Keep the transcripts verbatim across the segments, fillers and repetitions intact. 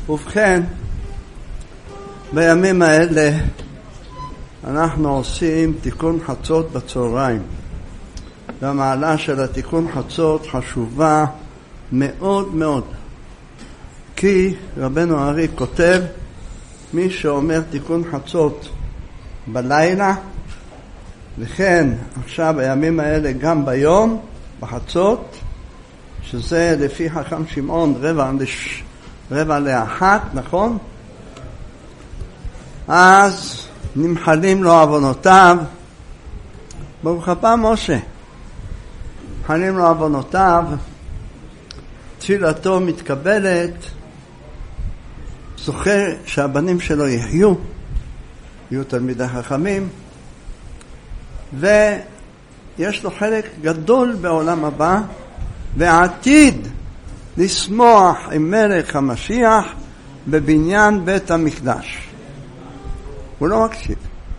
ובכן, בימים האלה אנחנו עושים תיקון חצות בצהריים. והמעלה של התיקון חצות חשובה מאוד מאוד. כי רבנו הארי כותב, מי שאומר תיקון חצות בלילה, וכן עכשיו בימים האלה גם ביום, בחצות, שזה לפי חכם שמעון רבע, לש... רבע לאחת, נכון? אז נמחלים לו עוונותיו. ברוך הבא משה. נמחלים לו עוונותיו, תפילתו מתקבלת, זוכה שהבנים שלו יחיו, יהיו תלמידי חכמים, ויש לו חלק גדול בעולם הבא, ועתיד לשמוח עם מלך המשיח בבניין בית המקדש. הוא לא מקשיב.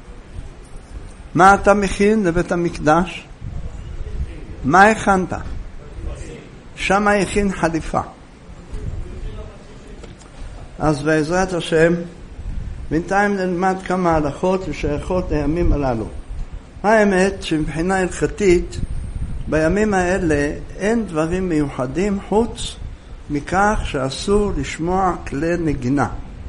מה אתה מכין לבית המקדש? מה הכנת? שם הכין חליפה. אז בעזרת השם בינתיים נלמד כמה הלכות ושייכות לימים הללו. האמת שמבחינה הלכתית בימים האלה אין דברים מיוחדים חוץ מכך שאסור לשמוע כלי נגינה.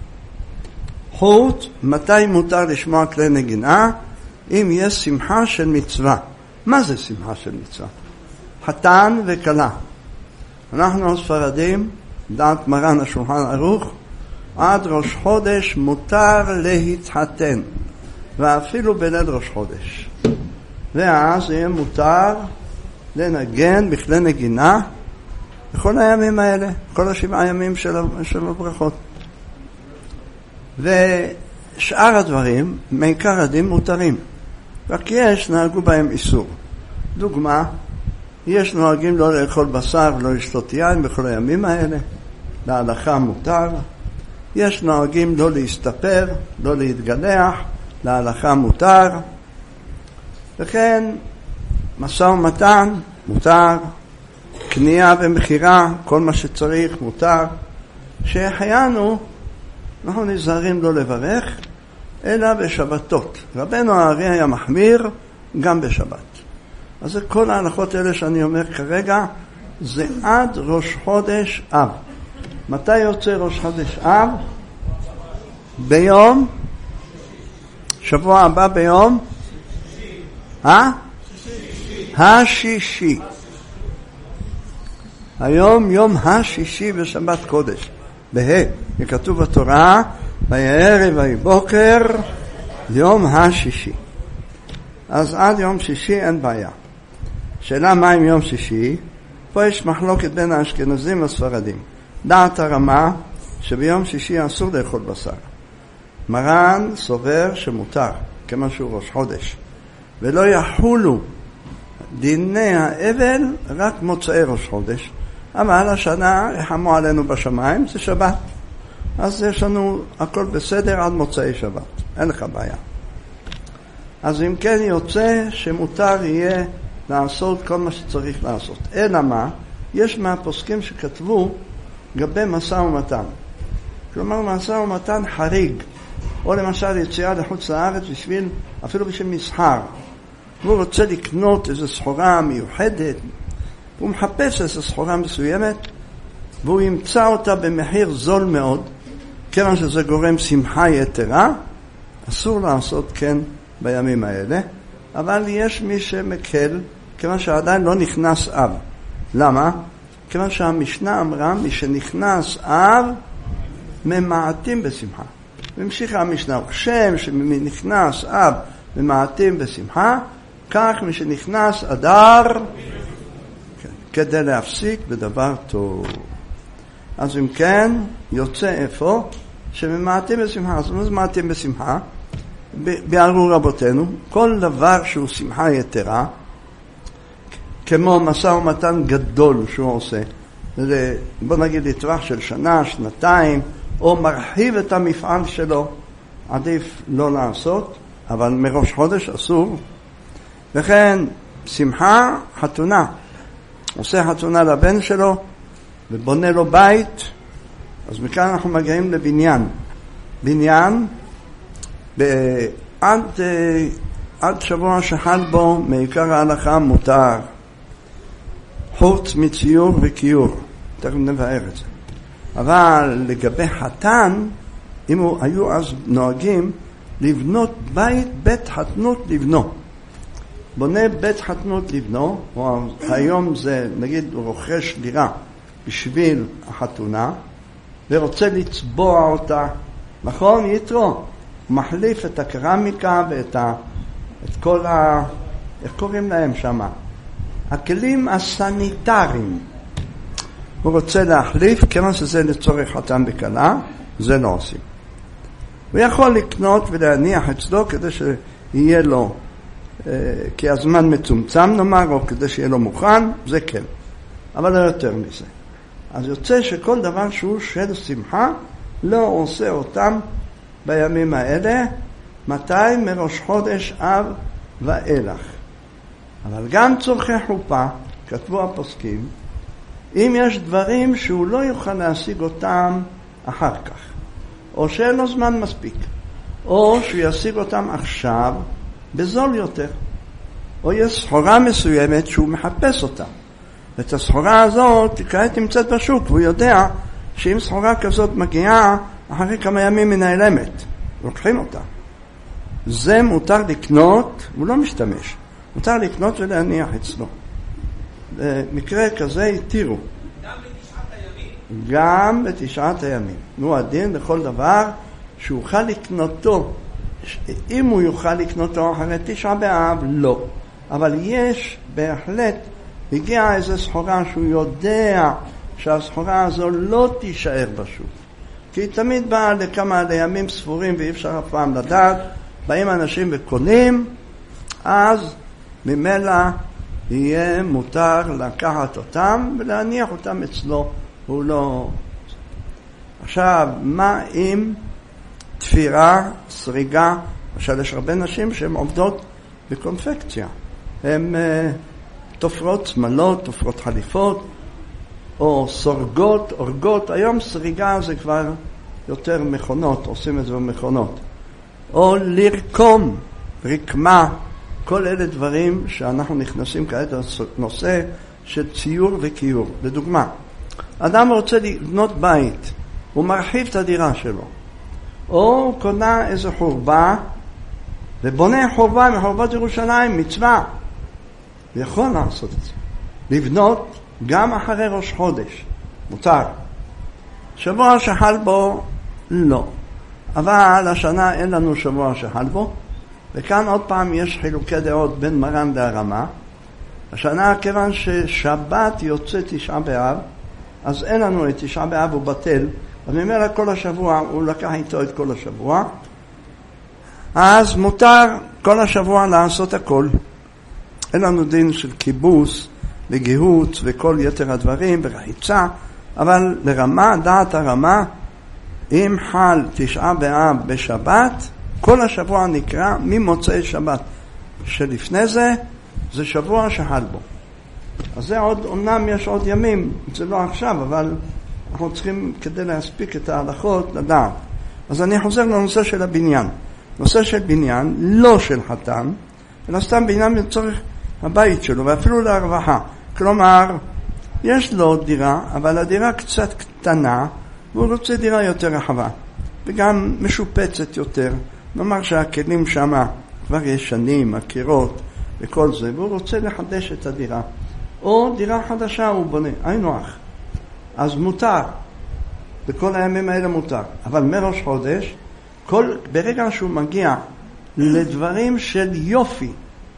חוץ, מתי מותר לשמוע כלי נגינה? אם יש שמחה של מצווה. מה זה שמחה של מצווה? חתן וכלה. אנחנו הספרדים, דעת מרן השולחן ערוך, עד ראש חודש מותר להתחתן, ואפילו בליל ראש חודש. ואז יהיה מותר לנגן בכלי נגינה בכל הימים האלה, כל השבעה ימים של, של הברכות. ושאר הדברים, מעיקר הדין מותרים. רק יש, נהגו בהם איסור. דוגמה, יש נוהגים לא לאכול בשר ולא לשתות יין בכל הימים האלה, להלכה מותר. יש נוהגים לא להסתפר, לא להתגלח, להלכה מותר. וכן, משא ומתן מותר, קנייה ומחירה, כל מה שצריך מותר. שהחיינו, אנחנו נזהרים לא לברך, אלא בשבתות. רבנו הארי היה מחמיר גם בשבת. אז זה כל ההלכות האלה שאני אומר כרגע, זה עד ראש חודש אב. מתי יוצא ראש חודש אב? ביום? שבוע הבא ביום? אה? השישי. היום יום השישי בשבת קודש. בה' כתוב בתורה, ויערב ויהי בוקר, יום השישי. אז עד יום שישי אין בעיה. שאלה מה עם יום שישי? פה יש מחלוקת בין האשכנזים והספרדים. דעת הרמה שביום שישי אסור לאכול בשר. מרן סובר שמותר, כמה שהוא ראש חודש. ולא יחולו דיני האבל רק מוצאי ראש חודש. אבל השנה יחמו עלינו בשמיים, זה שבת. אז יש לנו הכל בסדר עד מוצאי שבת. אין לך בעיה. אז אם כן יוצא שמותר יהיה לעשות כל מה שצריך לעשות. אלא מה? יש מהפוסקים שכתבו גבי משא ומתן. כלומר משא ומתן חריג. או למשל יציאה לחוץ לארץ בשביל, אפילו בשביל מסחר. הוא רוצה לקנות איזו סחורה מיוחדת. הוא מחפש איזו סחורה מסוימת. והוא ימצא אותה במחיר זול מאוד. כיוון שזה גורם שמחה יתרה. אסור לעשות כן בימים האלה. אבל יש מי שמקל. כיוון שעדיין לא נכנס אב. למה? כיוון שהמשנה אמרה, מי שנכנס אב, ממעטים בשמחה. וממשיכה המשנה, שם שנכנס אב, ממעטים בשמחה, כך מי שנכנס אדר, כן, כדי להפסיק בדבר טוב. אז אם כן, יוצא איפה? שממעטים בשמחה. אז מה זה מעטים בשמחה? ביארו רבותינו, כל דבר שהוא שמחה יתרה, כמו משא ומתן גדול שהוא עושה, זה, בוא נגיד לטווח של שנה, שנתיים, או מרחיב את המפעל שלו, עדיף לא לעשות, אבל מראש חודש אסור. וכן, שמחה, חתונה. עושה חתונה לבן שלו, ובונה לו בית, אז מכאן אנחנו מגיעים לבניין. בניין, עד, עד שבוע שחל בו מעיקר ההלכה מותר, חוץ מציור וקיור, תכף נבאר את זה. אבל לגבי חתן, אם הוא, היו אז נוהגים לבנות בית, בית חתנות לבנו. בונה בית חתנות לבנו, או היום זה, נגיד, הוא רוכש דירה בשביל החתונה, ורוצה לצבוע אותה, נכון? יתרו. הוא מחליף את הקרמיקה ואת ה, את כל ה... איך קוראים להם שמה? הכלים הסניטריים. הוא רוצה להחליף, כיוון שזה לצורך חתן וכלה, זה לא עושים. הוא יכול לקנות ולהניח אצלו כדי שיהיה לו, כי הזמן מצומצם נאמר, או כדי שיהיה לו מוכן, זה כן. אבל לא יותר מזה. אז יוצא שכל דבר שהוא של שמחה, לא עושה אותם בימים האלה, מתי? מראש חודש אב ואילך. אבל גם צורכי חופה, כתבו הפוסקים, אם יש דברים שהוא לא יוכל להשיג אותם אחר כך, או שאין לו זמן מספיק, או שהוא ישיג אותם עכשיו בזול יותר, או יש סחורה מסוימת שהוא מחפש אותה, ואת הסחורה הזאת כעת נמצאת בשוק, והוא יודע שאם סחורה כזאת מגיעה אחרי כמה ימים מן האלמת, לוקחים אותה. זה מותר לקנות, הוא לא משתמש, מותר לקנות ולהניח אצלו. במקרה כזה התירו. גם בתשעת הימים? גם בתשעת הימים. נו, הדין לכל דבר שאוכל לקנותו. אם הוא יוכל לקנותו אחרי תשעה באב, לא. אבל יש בהחלט, הגיעה איזו סחורה שהוא יודע שהסחורה הזו לא תישאר בשוק. כי היא תמיד באה לכמה לימים ספורים ואי אפשר אף פעם לדעת. באים אנשים וקונים, אז ממילא יהיה מותר לקחת אותם ולהניח אותם אצלו. הוא לא... עכשיו, מה עם תפירה, סריגה? עכשיו, יש הרבה נשים שהן עובדות בקונפקציה. הן uh, תופרות שמלות, תופרות חליפות, או סורגות, אורגות. היום סריגה זה כבר יותר מכונות, עושים את זה במכונות. או לרקום, רקמה. כל אלה דברים שאנחנו נכנסים כעת לנושא של ציור וקיור. לדוגמה, אדם רוצה לבנות בית, הוא מרחיב את הדירה שלו, או הוא קונה איזו חורבה, ובונה חורבה מחורבות ירושלים, מצווה. הוא יכול לעשות את זה. לבנות גם אחרי ראש חודש, מותר. שבוע שחל בו, לא. אבל השנה אין לנו שבוע שחל בו, וכאן עוד פעם יש חילוקי דעות בין מרן להרמה. השנה, כיוון ששבת יוצא תשעה באב, אז אין לנו את תשעה באב, הוא בטל, אז ממילא כל השבוע, הוא לקח איתו את כל השבוע, אז מותר כל השבוע לעשות הכל. אין לנו דין של קיבוס וגיהות וכל יתר הדברים ורחיצה, אבל לרמה, דעת הרמה, אם חל תשעה באב בשבת, כל השבוע נקרא ממוצאי שבת שלפני זה, זה שבוע שחל בו. אז זה עוד, אומנם יש עוד ימים, זה לא עכשיו, אבל אנחנו צריכים כדי להספיק את ההלכות לדעת. אז אני חוזר לנושא של הבניין. נושא של בניין, לא של חתן, אלא סתם בניין לצורך הבית שלו, ואפילו להרווחה. כלומר, יש לו דירה, אבל הדירה קצת קטנה, והוא רוצה דירה יותר רחבה, וגם משופצת יותר. נאמר שהכלים שם כבר ישנים, הקירות וכל זה, והוא רוצה לחדש את הדירה. או דירה חדשה הוא בונה, היינו אח. אז מותר, בכל הימים האלה מותר. אבל מראש חודש, כל, ברגע שהוא מגיע לדברים של יופי,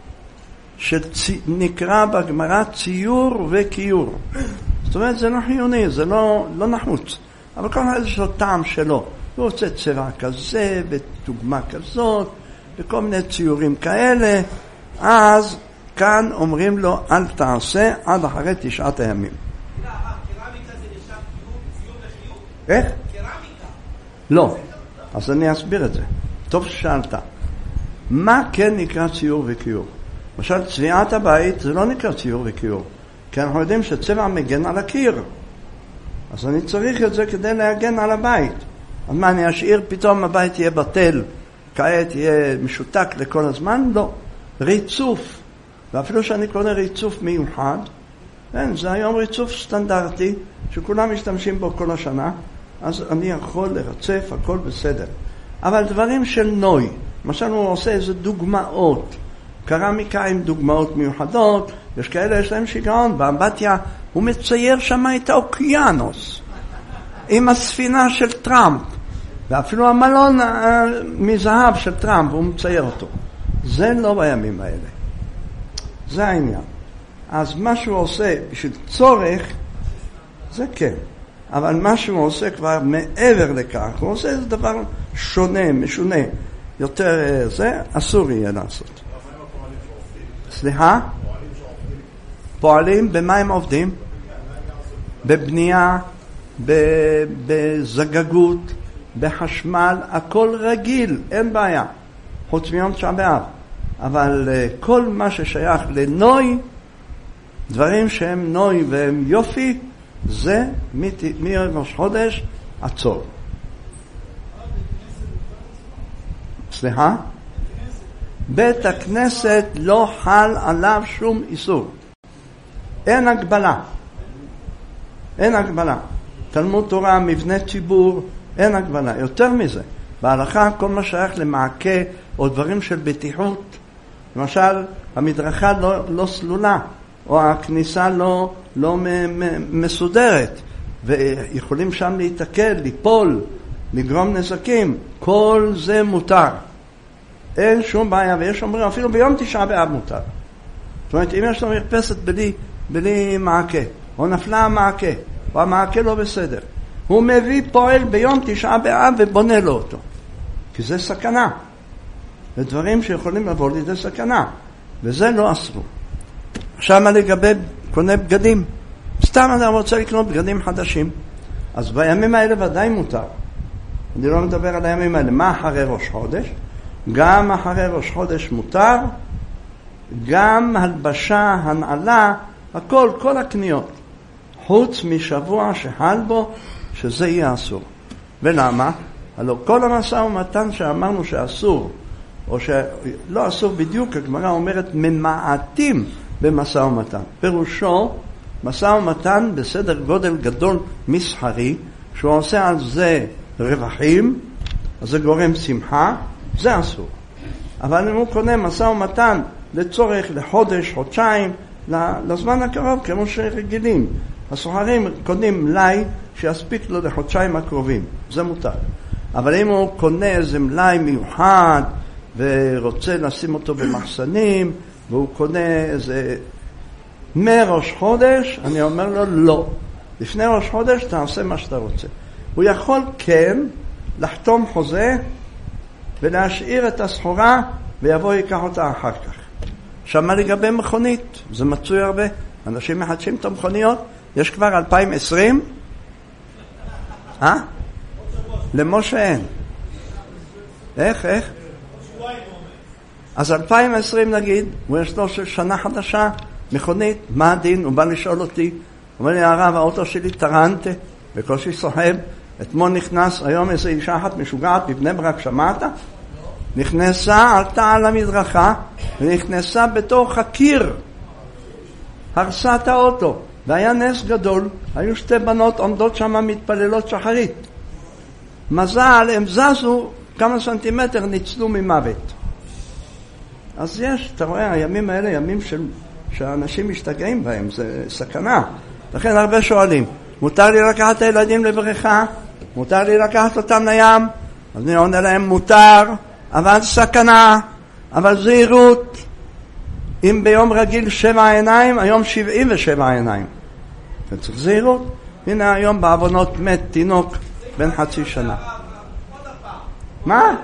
שנקרא בגמרא ציור וקיור. זאת אומרת, זה לא חיוני, זה לא, לא נחוץ. אבל כל אחד יש לו טעם שלו. הוא רוצה צבע כזה, ודוגמה כזאת, וכל מיני ציורים כאלה. אז כאן אומרים לו, אל תעשה עד אחרי תשעת הימים. קרמיקה זה נחשב ציור וחיור? איך? קרמיקה. לא. אז אני אסביר את זה. טוב ששאלת. מה כן נקרא ציור וקיור? למשל, צביעת הבית זה לא נקרא ציור וקיור. כי אנחנו יודעים שצבע מגן על הקיר. אז אני צריך את זה כדי להגן על הבית. אז מה, אני אשאיר פתאום הבית יהיה בטל, כעת יהיה משותק לכל הזמן? לא. ריצוף. ואפילו שאני קונה ריצוף מיוחד, כן, זה היום ריצוף סטנדרטי, שכולם משתמשים בו כל השנה, אז אני יכול לרצף, הכל בסדר. אבל דברים של נוי, למשל הוא עושה איזה דוגמאות, קרמיקה עם דוגמאות מיוחדות, יש כאלה יש להם שיגעון, באמבטיה הוא מצייר שם את האוקיינוס, עם הספינה של טראמפ, ואפילו המלון מזהב של טראמפ, הוא מצייר אותו. זה לא בימים האלה. זה העניין. אז מה שהוא עושה בשביל צורך, זה כן. אבל מה שהוא עושה כבר מעבר לכך, הוא עושה איזה דבר שונה, משונה, יותר זה, אסור יהיה לעשות. סליחה? פועלים, במה הם עובדים? בבנייה, בזגגות, בחשמל, הכל רגיל, אין בעיה. חוץ מיום תשעה באב. אבל כל מה ששייך לנוי, דברים שהם נוי והם יופי, זה מראש חודש עצור. סליחה? בית הכנסת לא חל עליו שום איסור. אין הגבלה. אין הגבלה. תלמוד תורה, מבנה ציבור, אין הגבלה. יותר מזה, בהלכה כל מה שייך למעקה או דברים של בטיחות, למשל המדרכה לא, לא סלולה, או הכניסה לא, לא מ- מ- מסודרת, ויכולים שם להתעכל, ליפול, לגרום נזקים, כל זה מותר. אין שום בעיה, ויש אומרים אפילו ביום תשעה באב מותר. זאת אומרת, אם יש לו מרפסת בלי, בלי מעקה, או נפלה המעקה, או המעקה לא בסדר, הוא מביא פועל ביום תשעה באב ובונה לו אותו. כי זה סכנה. ודברים שיכולים לבוא לידי סכנה. וזה לא אסור. עכשיו מה לגבי קונה בגדים? סתם אדם רוצה לקנות בגדים חדשים. אז בימים האלה ודאי מותר. אני לא מדבר על הימים האלה. מה אחרי ראש חודש? גם אחרי ראש חודש מותר. גם הלבשה, הנעלה, הכל, כל הקניות. חוץ משבוע שחל בו, שזה יהיה אסור. ולמה? הלוא כל המשא ומתן שאמרנו שאסור, או שלא אסור בדיוק, הגמרא אומרת ממעטים במשא ומתן. פירושו, משא ומתן בסדר גודל גדול מסחרי, שהוא עושה על זה רווחים, אז זה גורם שמחה, זה אסור. אבל אם הוא קונה משא ומתן לצורך לחודש, חודשיים, לזמן הקרוב, כמו שרגילים, הסוחרים קונים מלאי שיספיק לו לחודשיים הקרובים, זה מותר. אבל אם הוא קונה איזה מלאי מיוחד ורוצה לשים אותו במחסנים, והוא קונה איזה מראש חודש, אני אומר לו לא. לפני ראש חודש תעשה מה שאתה רוצה. הוא יכול כן לחתום חוזה ולהשאיר את הסחורה ויבוא ייקח אותה אחר כך. עכשיו מה לגבי מכונית? זה מצוי הרבה. אנשים מחדשים את המכוניות. יש כבר אלפיים ועשרים? אה? למשה אין. איך, איך? אז אלפיים ועשרים נגיד, הוא יש לו שנה חדשה, מכונית, מה הדין? הוא בא לשאול אותי, הוא אומר לי, הרב, האוטו שלי טרנטה, בקושי סוחב, אתמול נכנס, היום איזו אישה אחת משוגעת, בבני ברק, שמעת? נכנסה, עלתה על המדרכה, ונכנסה בתוך הקיר, הרסה את האוטו, והיה נס גדול, היו שתי בנות עומדות שם מתפללות שחרית. מזל, הם זזו כמה סנטימטר, ניצלו ממוות. אז יש, אתה רואה, הימים האלה, ימים של, שהאנשים משתגעים בהם, זה סכנה. לכן הרבה שואלים, מותר לי לקחת את הילדים לבריכה? מותר לי לקחת אותם לים? אז אני עונה להם, מותר, אבל סכנה, אבל זהירות. אם ביום רגיל שבע עיניים, היום שבעים ושבע עיניים. צריך זהירות. הנה היום בעוונות מת תינוק בן חצי שנה. מה?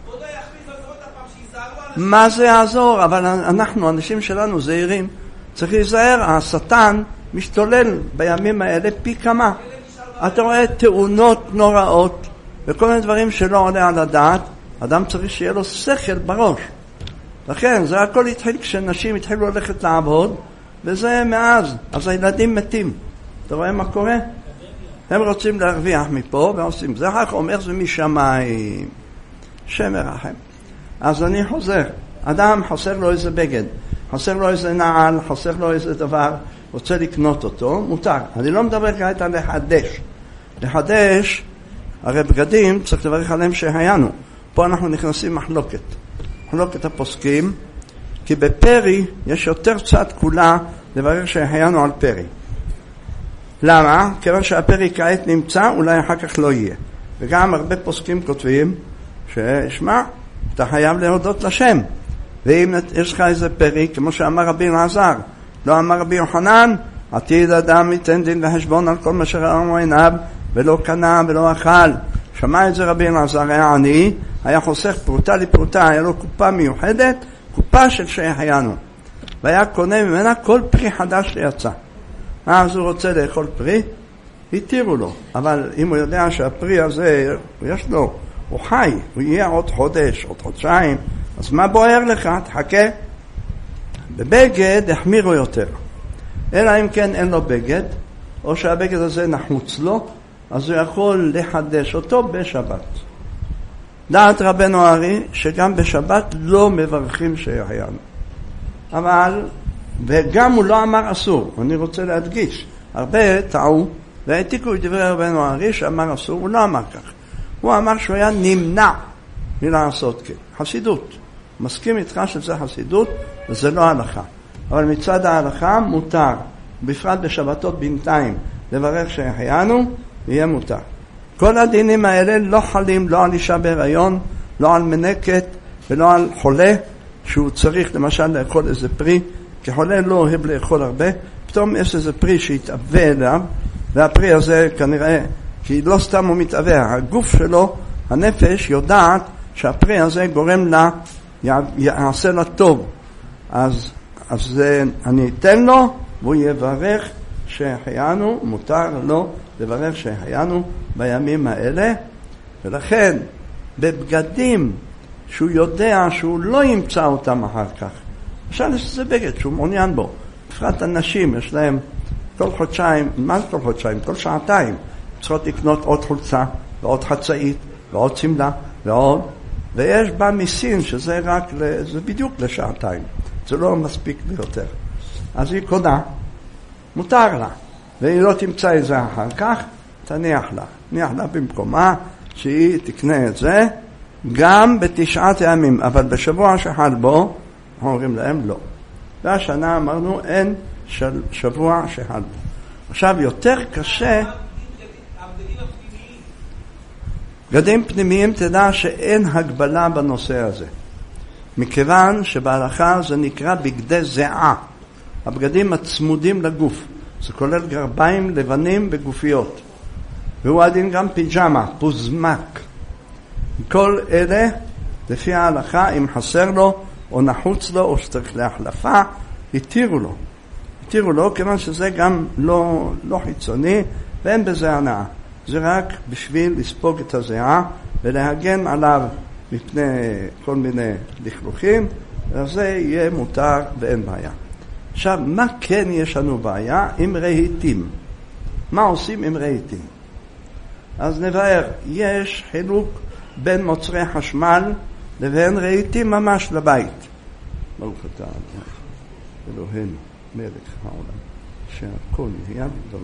מה זה יעזור? אבל אנחנו, אנשים שלנו זהירים, צריך להיזהר, השטן משתולל בימים האלה פי כמה. אתה רואה תאונות נוראות וכל מיני דברים שלא עולה על הדעת. אדם צריך שיהיה לו שכל בראש. לכן זה הכל התחיל כשנשים התחילו ללכת לעבוד, וזה מאז, אז הילדים מתים. אתה רואה מה קורה? הם רוצים להרוויח מפה ועושים זה, אחר כך אומר זה משמיים, שם מרחם. אז אני חוזר, אדם חסר לו איזה בגד, חסר לו איזה נעל, חסר לו איזה דבר, רוצה לקנות אותו, מותר. אני לא מדבר כעת על לחדש. לחדש, הרי בגדים צריך לברך עליהם שהיינו. פה אנחנו נכנסים מחלוקת. מחלוקת הפוסקים, כי בפרי יש יותר צד כולה לברך שהיינו על פרי. למה? כיוון שהפרי כעת נמצא, אולי אחר כך לא יהיה. וגם הרבה פוסקים כותבים, ששמע, אתה חייב להודות לשם. ואם יש לך איזה פרי, כמו שאמר רבי אלעזר, לא אמר רבי יוחנן, עתיד אדם ייתן דין וחשבון על כל מה שראו עיניו, ולא קנה ולא אכל. שמע את זה רבי אלעזר, היה עני, היה חוסך פרוטה לפרוטה, היה לו קופה מיוחדת, קופה של שהחיינו. והיה קונה ממנה כל פרי חדש שיצא. אז הוא רוצה לאכול פרי, התירו לו. אבל אם הוא יודע שהפרי הזה, יש לו, הוא חי, הוא יהיה עוד חודש, עוד חודשיים, אז מה בוער לך? תחכה. בבגד החמירו יותר. אלא אם כן אין לו בגד, או שהבגד הזה נחוץ לו, אז הוא יכול לחדש אותו בשבת. דעת רבנו ארי שגם בשבת לא מברכים שהחיינו. אבל, וגם הוא לא אמר אסור, אני רוצה להדגיש, הרבה טעו והעתיקו את דברי רבנו ארי שאמר אסור, הוא לא אמר כך. הוא אמר שהוא היה נמנע מלעשות כן. חסידות. מסכים איתך שזה חסידות וזה לא הלכה. אבל מצד ההלכה מותר, בפרט בשבתות בינתיים, לברך שהחיינו, יהיה מותר. כל הדינים האלה לא חלים לא על אישה בהיריון, לא על מנקת ולא על חולה, שהוא צריך למשל לאכול איזה פרי, כי חולה לא אוהב לאכול הרבה, פתאום יש איזה פרי שהתאווה אליו, והפרי הזה כנראה, כי לא סתם הוא מתאווה, הגוף שלו, הנפש יודעת שהפרי הזה גורם לה, יעשה לה טוב. אז, אז אני אתן לו, והוא יברך שהחיינו, מותר לו לברך שהחיינו בימים האלה, ולכן בבגדים שהוא יודע שהוא לא ימצא אותם אחר כך, למשל יש איזה בגד שהוא מעוניין בו, בפרט אנשים יש להם כל חודשיים, מה כל חודשיים? כל שעתיים צריכות לקנות עוד חולצה ועוד חצאית ועוד סמלה ועוד, ויש בה מסין שזה רק, זה בדיוק לשעתיים, זה לא מספיק ביותר. אז היא קונה, מותר לה, והיא לא תמצא את זה אחר כך, תניח לה, תניח לה במקומה שהיא תקנה את זה, גם בתשעת הימים, אבל בשבוע שחל בו, אומרים להם לא. והשנה אמרנו אין של שבוע שחל בו. עכשיו יותר קשה, בגדים פנימיים תדע שאין הגבלה בנושא הזה. מכיוון שבהלכה זה נקרא בגדי זיעה. הבגדים הצמודים לגוף. זה כולל גרביים לבנים וגופיות. והוא הדין גם פיג'מה, פוזמק. כל אלה, לפי ההלכה, אם חסר לו או נחוץ לו או שצריך להחלפה, התירו לו. התירו לו, כיוון שזה גם לא, לא חיצוני ואין בזה הנאה. זה רק בשביל לספוג את הזיעה ולהגן עליו מפני כל מיני לכלוכים, אז זה יהיה מותר ואין בעיה. עכשיו, מה כן יש לנו בעיה? עם רהיטים. מה עושים עם רהיטים? אז נבהר, יש חילוק בין מוצרי חשמל לבין רהיטים ממש לבית. ברוך אתה אלוהינו, מלך העולם, שהכל יהיה בדברו.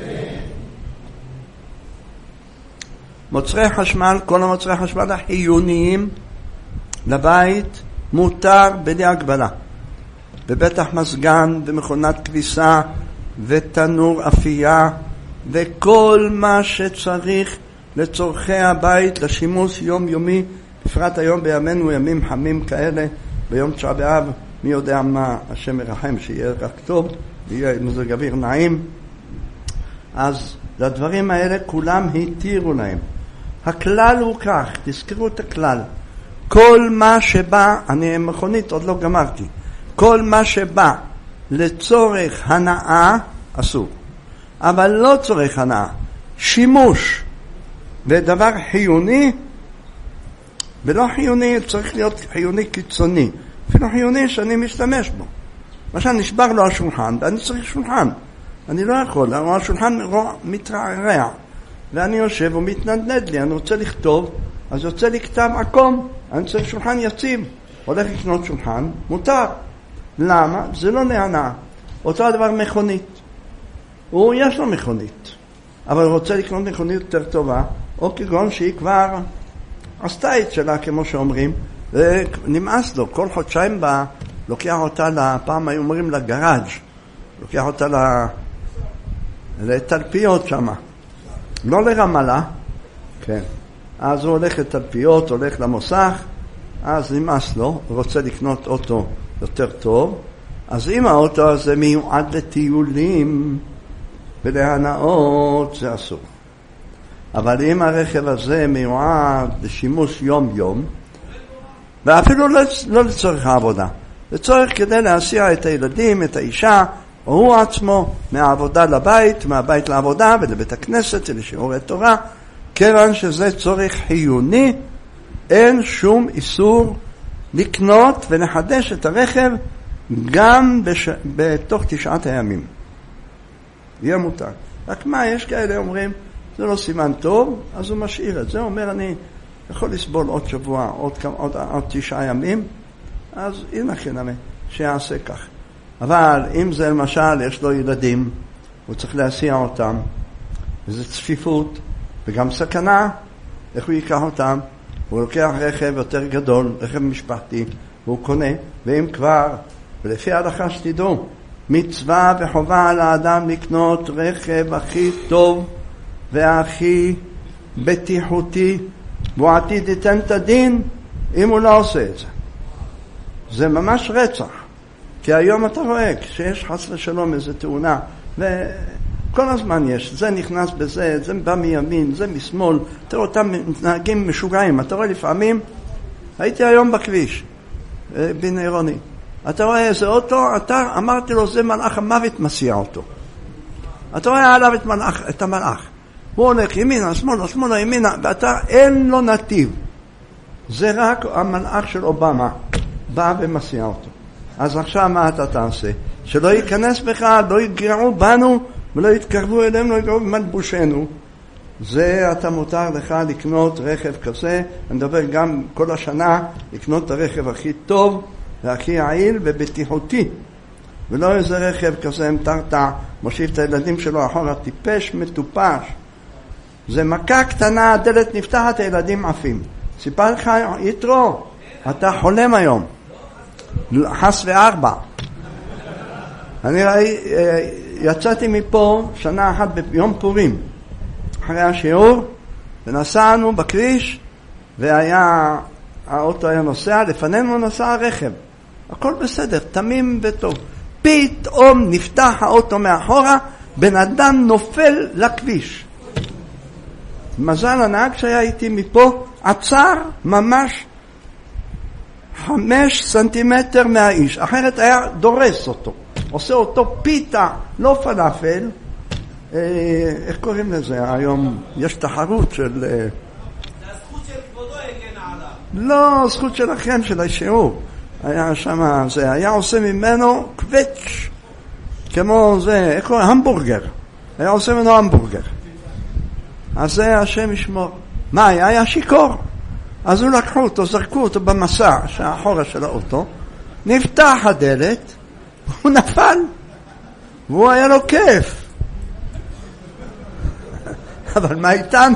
מוצרי חשמל, כל המוצרי חשמל החיוניים לבית מותר בלי הגבלה. בבטח מזגן ומכונת כביסה ותנור אפייה וכל מה שצריך לצורכי הבית לשימוש יומיומי, בפרט היום בימינו ימים חמים כאלה, ביום תשעה באב, מי יודע מה השם מרחם, שיהיה רק טוב, ויהיה מזג אוויר נעים. אז לדברים האלה כולם התירו להם. הכלל הוא כך, תזכרו את הכלל, כל מה שבא, אני מכונית עוד לא גמרתי, כל מה שבא לצורך הנאה אסור, אבל לא צורך הנאה, שימוש ודבר חיוני, ולא חיוני, צריך להיות חיוני קיצוני, אפילו חיוני שאני משתמש בו. למשל נשבר לו השולחן ואני צריך שולחן, אני לא יכול, השולחן מתרערע, ואני יושב ומתנדנד לי, אני רוצה לכתוב, אז יוצא לי כתב עקום, אני צריך שולחן יציב, הולך לקנות שולחן, מותר. למה? זה לא נהנה. אותו הדבר מכונית. הוא יש לו מכונית, אבל הוא רוצה לקנות מכונית יותר טובה, או כגון שהיא כבר עשתה את שלה, כמו שאומרים, ונמאס לו, כל חודשיים בא, לוקח אותה לפעם, היו אומרים לגראז', לוקח אותה לתלפיות שמה, לא לרמלה, כן. אז הוא הולך לתלפיות, הולך למוסך, אז נמאס לו, הוא רוצה לקנות אוטו יותר טוב, אז אם האוטו הזה מיועד לטיולים ולהנאות, זה אסור. אבל אם הרכב הזה מיועד לשימוש יום-יום, ואפילו לא, לא לצורך העבודה, לצורך כדי להסיע את הילדים, את האישה, או הוא עצמו, מהעבודה לבית, מהבית לעבודה ולבית הכנסת ולשיעורי תורה, כיוון שזה צורך חיוני, אין שום איסור לקנות ולחדש את הרכב גם בש... בתוך תשעת הימים. יהיה מותר. רק מה, יש כאלה אומרים, זה לא סימן טוב, אז הוא משאיר את זה. הוא אומר, אני יכול לסבול עוד שבוע, עוד, עוד, עוד תשעה ימים, אז הנה חינמי, שיעשה כך. אבל אם זה למשל, יש לו ילדים, הוא צריך להסיע אותם, וזה צפיפות, וגם סכנה, איך הוא ייקח אותם? הוא לוקח רכב יותר גדול, רכב משפחתי, והוא קונה, ואם כבר, ולפי ההלכה שתדעו, מצווה וחובה על האדם לקנות רכב הכי טוב והכי בטיחותי, והוא עתיד ייתן את הדין אם הוא לא עושה את זה. זה ממש רצח, כי היום אתה רואה שיש חס ושלום איזו תאונה, וכל הזמן יש, זה נכנס בזה, זה בא מימין, זה משמאל, אתה רואה אותם נהגים משוגעים, אתה רואה לפעמים, הייתי היום בכביש, בין עירוני, אתה רואה איזה אוטו, אתה אמרתי לו, זה מלאך המוות מסיע אותו. אתה רואה עליו את, מלאך, את המלאך. הוא הולך ימינה, שמאלה, שמאלה, ימינה, ואתה אין לו נתיב. זה רק המלאך של אובמה, בא ומסיע אותו. אז עכשיו מה אתה תעשה? שלא ייכנס בך, לא יגרעו בנו, ולא יתקרבו אלינו, לא יגרעו במלבושנו. זה אתה מותר לך לקנות רכב כזה, אני מדבר גם כל השנה, לקנות את הרכב הכי טוב, והכי יעיל ובטיחותי, ולא איזה רכב כזה מטרטע, מושיב את הילדים שלו אחורה, טיפש, מטופש. זה מכה קטנה, הדלת נפתחת, הילדים עפים. סיפר לך, יתרו, אתה חולם היום, חס וארבע. אני ראי, יצאתי מפה שנה אחת ביום פורים, אחרי השיעור, ונסענו בכביש, והיה, האוטו היה נוסע, לפנינו נסע הרכב. הכל בסדר, תמים וטוב. פתאום נפתח האוטו מאחורה, בן אדם נופל לכביש. מזל הנהג שהיה איתי מפה, עצר ממש חמש סנטימטר מהאיש, אחרת היה דורס אותו. עושה אותו פיתה, לא פלאפל. אה, איך קוראים לזה? היום יש תחרות של... זה הזכות של כבודו הגנה עליו. לא, זכות שלכם, של השיעור. היה שם, זה היה עושה ממנו קווץ' כמו זה, איך קוראים? המבורגר. היה עושה ממנו המבורגר. אז זה השם ישמור. מה היה? היה שיקור. אז הוא לקחו אותו, זרקו אותו במסע שהאחורה של האוטו, נפתח הדלת, הוא נפל, והוא היה לו כיף. אבל מה איתנו?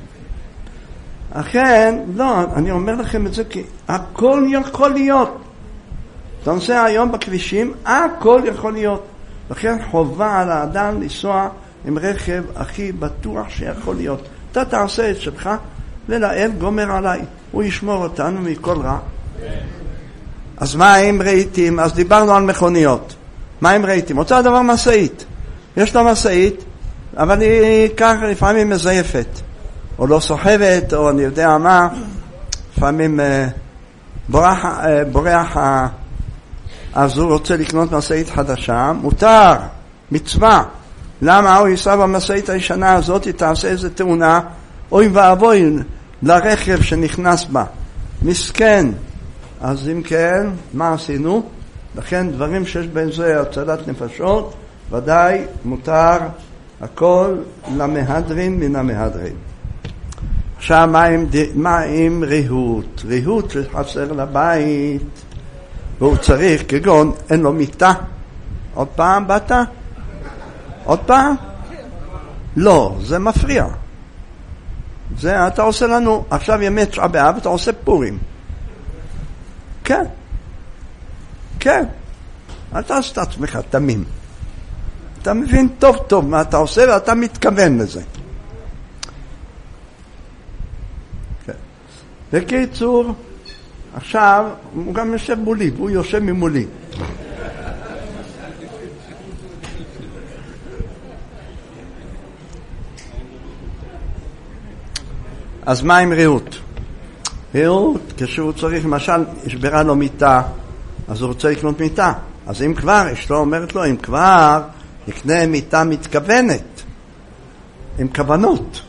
אכן, לא, אני אומר לכם את זה כי הכל יכול להיות. אתה נוסע היום בכבישים, הכל יכול להיות. לכן חובה על האדם לנסוע עם רכב הכי בטוח שיכול להיות. אתה תעשה את שלך, ולאל גומר עליי. הוא ישמור אותנו מכל רע. אז מה עם רהיטים? אז דיברנו על מכוניות. מה עם רהיטים? אותו הדבר מסעית. יש לו מסעית, אבל היא ככה לפעמים מזייפת. או לא סוחבת, או אני יודע מה. לפעמים אה, בורח, אה, בורח אה, אז הוא רוצה לקנות מסעית חדשה. מותר, מצווה. למה הוא ייסע במסעית הישנה הזאת, היא תעשה איזה תאונה, אוי ואבוי לרכב שנכנס בה. מסכן. אז אם כן, מה עשינו? לכן דברים שיש בין זה הצלת נפשות, ודאי מותר הכל למהדרין מן המהדרין. עכשיו, מה עם, מה עם ריהוט? ריהוט שחסר לבית, והוא צריך, כגון, אין לו מיטה. עוד פעם באת? עוד פעם? לא, זה מפריע. זה אתה עושה לנו, עכשיו ימי תשעה באב, אתה עושה פורים. כן. כן. אתה עושה את עצמך תמים. אתה מבין טוב טוב מה אתה עושה ואתה מתכוון לזה. כן. בקיצור, עכשיו הוא גם יושב מולי, הוא יושב ממולי. אז מה עם ריהוט? ריהוט, כשהוא צריך, למשל, השברה לו מיטה, אז הוא רוצה לקנות מיטה. אז אם כבר, אשתו אומרת לו, אם כבר, יקנה מיטה מתכוונת, עם כוונות.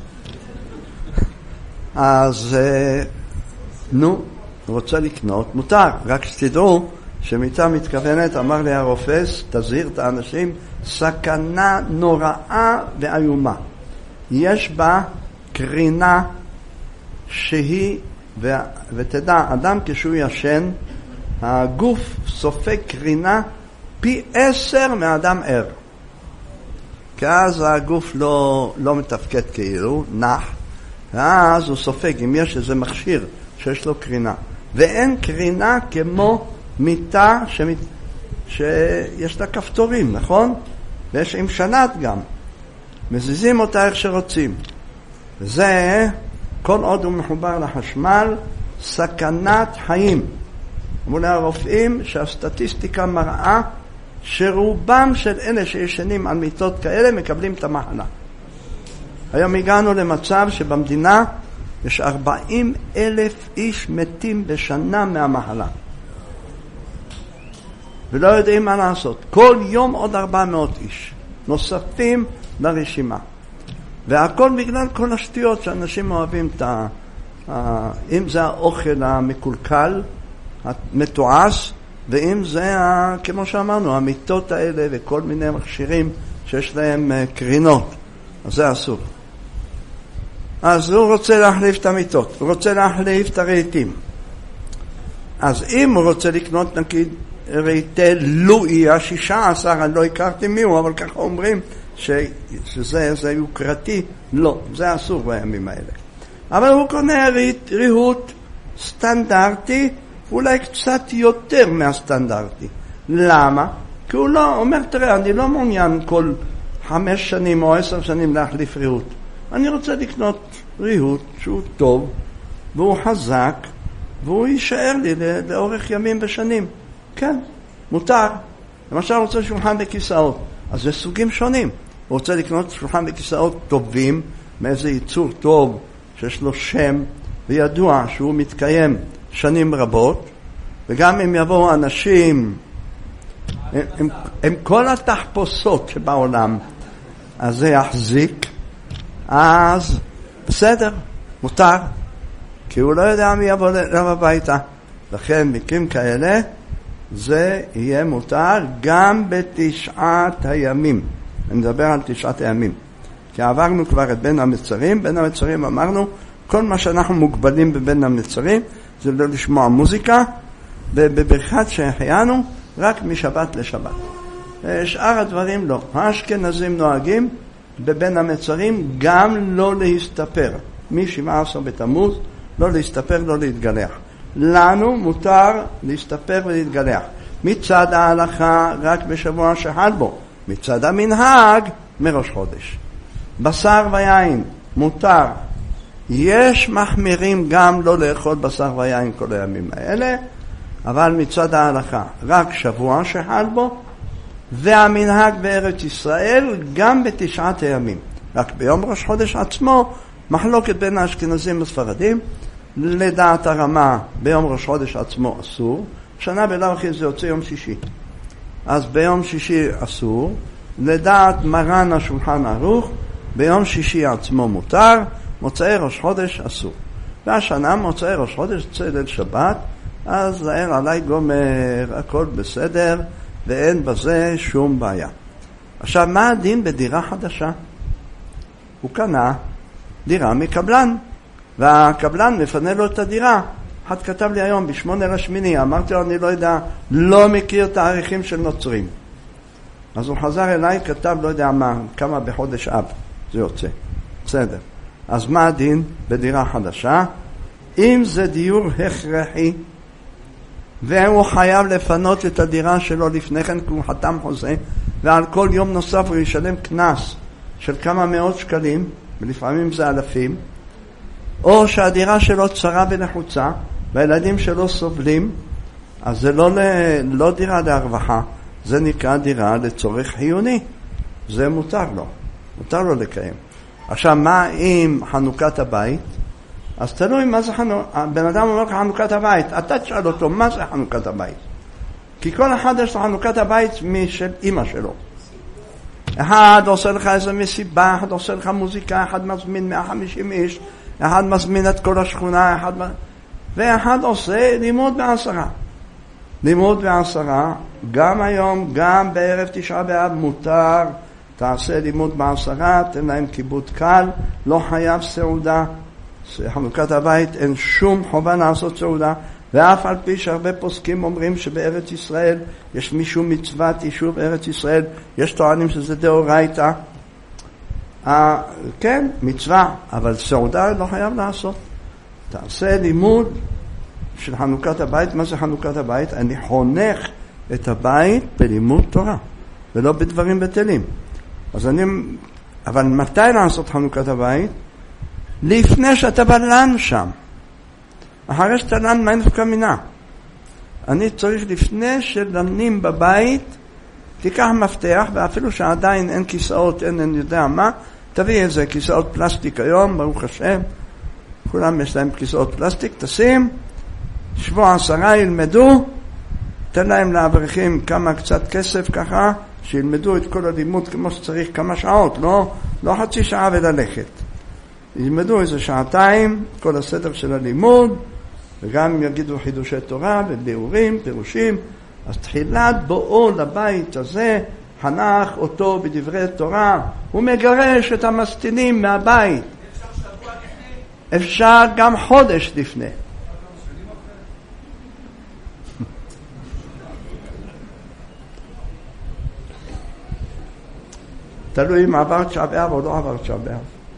אז, נו, הוא רוצה לקנות, מותר. רק שתדעו שמיטה מתכוונת, אמר לי הרופס, תזהיר את האנשים, סכנה נוראה ואיומה. יש בה קרינה שהיא, ו... ותדע, אדם כשהוא ישן, הגוף סופג קרינה פי עשר מאדם ער. כי אז הגוף לא, לא מתפקד כאילו, נח, ואז הוא סופג, אם יש איזה מכשיר שיש לו קרינה. ואין קרינה כמו מיטה שמת... שיש לה כפתורים, נכון? ויש עם שנת גם. מזיזים אותה איך שרוצים. וזה, כל עוד הוא מחובר לחשמל, סכנת חיים. אמרו הרופאים שהסטטיסטיקה מראה שרובם של אלה שישנים על מיטות כאלה מקבלים את המחלה. היום הגענו למצב שבמדינה יש ארבעים אלף איש מתים בשנה מהמחלה. ולא יודעים מה לעשות. כל יום עוד ארבע מאות איש נוספים לרשימה. והכל בגלל כל השטויות שאנשים אוהבים את ה... אם זה האוכל המקולקל, המתועש, ואם זה, כמו שאמרנו, המיטות האלה וכל מיני מכשירים שיש להם קרינות. אז זה אסור. אז הוא רוצה להחליף את המיטות, הוא רוצה להחליף את הרהיטים. אז אם הוא רוצה לקנות נגיד רהיטי לואי השישה עשר, אני לא הכרתי מיהו, אבל ככה אומרים ש... שזה זה יוקרתי, לא, זה אסור בימים האלה. אבל הוא קונה ריהוט סטנדרטי, אולי קצת יותר מהסטנדרטי. למה? כי הוא לא אומר, תראה, אני לא מעוניין כל חמש שנים או עשר שנים להחליף ריהוט. אני רוצה לקנות ריהוט שהוא טוב, והוא חזק, והוא יישאר לי לאורך ימים ושנים. כן, מותר. למשל, הוא רוצה שולחן וכיסאות. אז זה סוגים שונים. הוא רוצה לקנות שולחן וכיסאות טובים, מאיזה ייצור טוב, שיש לו שם, וידוע שהוא מתקיים שנים רבות, וגם אם יבואו אנשים עם, עם, עם כל התחפושות שבעולם, אז זה יחזיק, אז בסדר, מותר, כי הוא לא יודע מי יבוא אליו הביתה. לכן מקרים כאלה, זה יהיה מותר גם בתשעת הימים. אני מדבר על תשעת הימים. כי עברנו כבר את בין המצרים, בין המצרים אמרנו, כל מה שאנחנו מוגבלים בבין המצרים, זה לא לשמוע מוזיקה, ובברכת שהחיינו, רק משבת לשבת. שאר הדברים לא. האשכנזים נוהגים בבין המצרים גם לא להסתפר. מ-שבעה עשר בתמוז, לא להסתפר, לא להתגלח. לנו מותר להסתפר ולהתגלח. מצד ההלכה רק בשבוע שחל בו. מצד המנהג מראש חודש. בשר ויין מותר. יש מחמירים גם לא לאכול בשר ויין כל הימים האלה, אבל מצד ההלכה רק שבוע שחל בו, והמנהג בארץ ישראל גם בתשעת הימים. רק ביום ראש חודש עצמו מחלוקת בין האשכנזים לספרדים. לדעת הרמה ביום ראש חודש עצמו אסור, שנה בלאו הכי זה יוצא יום שישי, אז ביום שישי אסור. לדעת מרן השולחן ערוך ביום שישי עצמו מותר, מוצאי ראש חודש אסור. והשנה מוצאי ראש חודש צלת שבת, אז זהר עלי גומר, הכל בסדר ואין בזה שום בעיה. עכשיו מה הדין בדירה חדשה? הוא קנה דירה מקבלן, והקבלן מפנה לו את הדירה. אחד כתב לי היום בשמונה לשמיני, אמרתי לו אני לא יודע, לא מכיר תאריכים של נוצרים. אז הוא חזר אליי, כתב לא יודע מה, כמה בחודש אב זה יוצא. בסדר. אז מה הדין בדירה חדשה? אם זה דיור הכרחי, והוא חייב לפנות את הדירה שלו לפני כן, כי הוא חתם חוזה, ועל כל יום נוסף הוא ישלם קנס של כמה מאות שקלים, ולפעמים זה אלפים, או שהדירה שלו צרה ונחוצה, והילדים שלו סובלים, אז זה לא, לא דירה להרווחה, זה נקרא דירה לצורך חיוני. זה מותר לו, מותר לו לקיים. עכשיו, מה עם חנוכת הבית? אז תלוי מה זה חנוכת, בן אדם אומר לך חנוכת הבית, אתה תשאל אותו מה זה חנוכת הבית. כי כל אחד יש לו חנוכת הבית משל אמא שלו. אחד עושה לך איזה מסיבה, אחד עושה לך מוזיקה, אחד מזמין מאה וחמישים איש, אחד מזמין את כל השכונה, אחד... ואחד עושה לימוד בעשרה. לימוד בעשרה, גם היום, גם בערב תשעה באב מותר, תעשה לימוד בעשרה, תן להם כיבוד קל, לא חייב סעודה. חנוכת הבית אין שום חובה לעשות סעודה, ואף על פי שהרבה פוסקים אומרים שבארץ ישראל יש מישהו מצוות יישוב ארץ ישראל, יש טוענים שזה דאורייתא, אה, כן, מצווה, אבל סעודה לא חייב לעשות. תעשה לימוד של חנוכת הבית. מה זה חנוכת הבית? אני חונך את הבית בלימוד תורה, ולא בדברים בטלים. אז אני, אבל מתי לעשות חנוכת הבית? לפני שאתה בלן שם. אחרי שאתה לן, מה נפקא מינה? אני צריך לפני שלנים בבית, תיקח מפתח, ואפילו שעדיין אין כיסאות, אין אני יודע מה, תביא איזה כיסאות פלסטיק היום, ברוך השם, כולם יש להם כיסאות פלסטיק, תשים, שבוע עשרה ילמדו, תן להם לאברכים כמה קצת כסף ככה, שילמדו את כל הלימוד כמו שצריך כמה שעות, לא, לא חצי שעה וללכת. ילמדו איזה שעתיים, כל הסדר של הלימוד, וגם יגידו חידושי תורה וביאורים, פירושים. אז תחילת בואו לבית הזה, חנך אותו בדברי תורה, הוא מגרש את המסתינים מהבית. אפשר שבוע לפני? אפשר גם חודש לפני. תלוי אם עבר תשעה באב או לא עבר תשעה באב.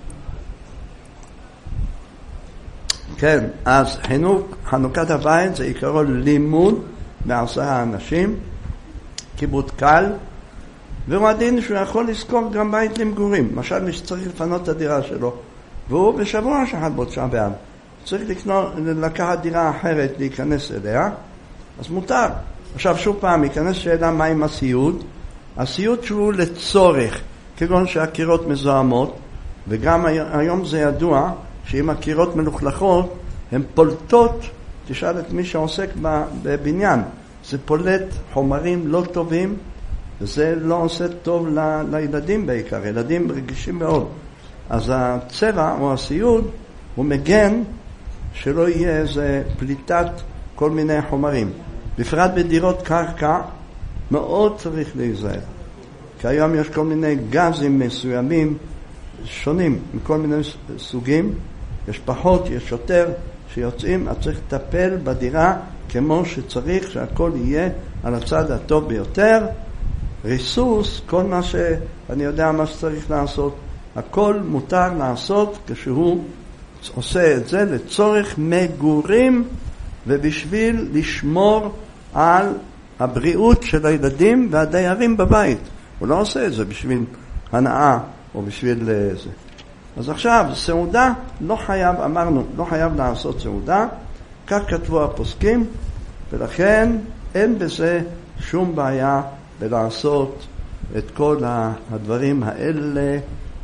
כן, אז חינוך, חנוכת הבית זה עיקרו לימוד בעשרה אנשים, כיבוד קל, והוא הדין שהוא יכול לזכור גם בית למגורים. למשל, מי שצריך לפנות את הדירה שלו, והוא בשבוע שאחד בו תשעה באב, צריך לקנות, לקחת דירה אחרת, להיכנס אליה, אז מותר. עכשיו שוב פעם, ייכנס שאלה מה עם הסיוד. הסיוד שהוא לצורך, כגון שהקירות מזוהמות, וגם היום זה ידוע, שאם הקירות מלוכלכות, הן פולטות, תשאל את מי שעוסק בבניין, זה פולט חומרים לא טובים, וזה לא עושה טוב ל, לילדים בעיקר, ילדים רגישים מאוד. אז הצבע או הסיוד, הוא מגן שלא יהיה איזה פליטת כל מיני חומרים. בפרט בדירות קרקע, מאוד צריך להיזהר. כי היום יש כל מיני גזים מסוימים, שונים, מכל מיני סוגים, יש פחות, יש יותר שיוצאים, אז צריך לטפל בדירה כמו שצריך, שהכל יהיה על הצד הטוב ביותר. ריסוס, כל מה שאני יודע מה שצריך לעשות, הכל מותר לעשות כשהוא עושה את זה לצורך מגורים ובשביל לשמור על הבריאות של הילדים והדיירים בבית. הוא לא עושה את זה בשביל הנאה או בשביל זה. אז עכשיו, סעודה לא חייב, אמרנו, לא חייב לעשות סעודה, כך כתבו הפוסקים, ולכן אין בזה שום בעיה בלעשות את כל הדברים האלה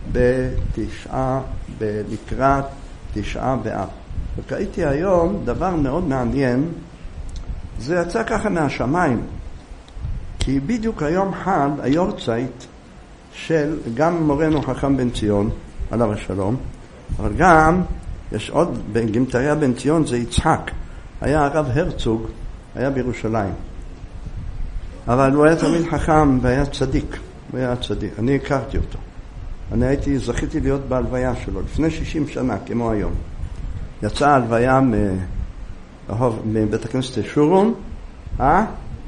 בתשעה, לקראת תשעה באב. וכאיתי היום דבר מאוד מעניין, זה יצא ככה מהשמיים, כי בדיוק היום חל היורצייט של גם מורנו חכם בן ציון, עליו השלום, אבל גם יש עוד, בגמטריה בן ציון זה יצחק, היה הרב הרצוג, היה בירושלים, אבל הוא היה תמיד חכם והיה צדיק, הוא היה צדיק, אני הכרתי אותו. אני הייתי, זכיתי להיות בהלוויה שלו, לפני שישים שנה, כמו היום. יצאה הלוויה מבית הכנסת שורון, אה?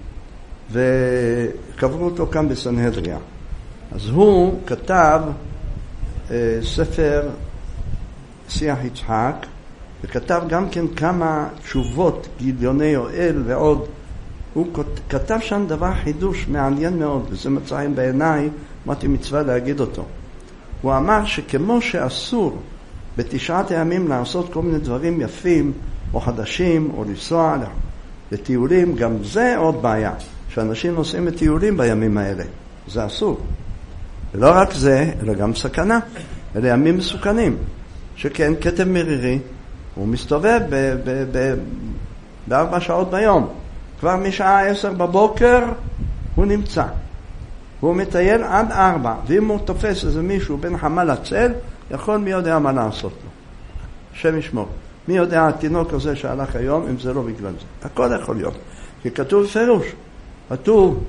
וקברו אותו כאן בסנהדריה. אז הוא כתב אה, ספר שיח יצחק, וכתב גם כן כמה תשובות, גיליוני יואל ועוד. הוא כתב שם דבר חידוש מעניין מאוד, וזה מצא חן בעיניי, אמרתי מצווה להגיד אותו. הוא אמר שכמו שאסור בתשעת הימים לעשות כל מיני דברים יפים, או חדשים, או לנסוע לטיולים, גם זה עוד בעיה, שאנשים נוסעים לטיולים בימים האלה. זה אסור. ולא רק זה, אלא גם סכנה. אלה ימים מסוכנים. שכן, כתב מרירי, הוא מסתובב ב- ב- ב- בארבע שעות ביום. כבר משעה עשר בבוקר הוא נמצא. הוא מטייל עד ארבע. ואם הוא תופס איזה מישהו בין חמה לצל, יכול מי יודע מה לעשות לו. השם ישמור. מי יודע התינוק הזה שהלך היום, אם זה לא בגלל זה. הכל יכול להיות. כי כתוב פירוש. כתוב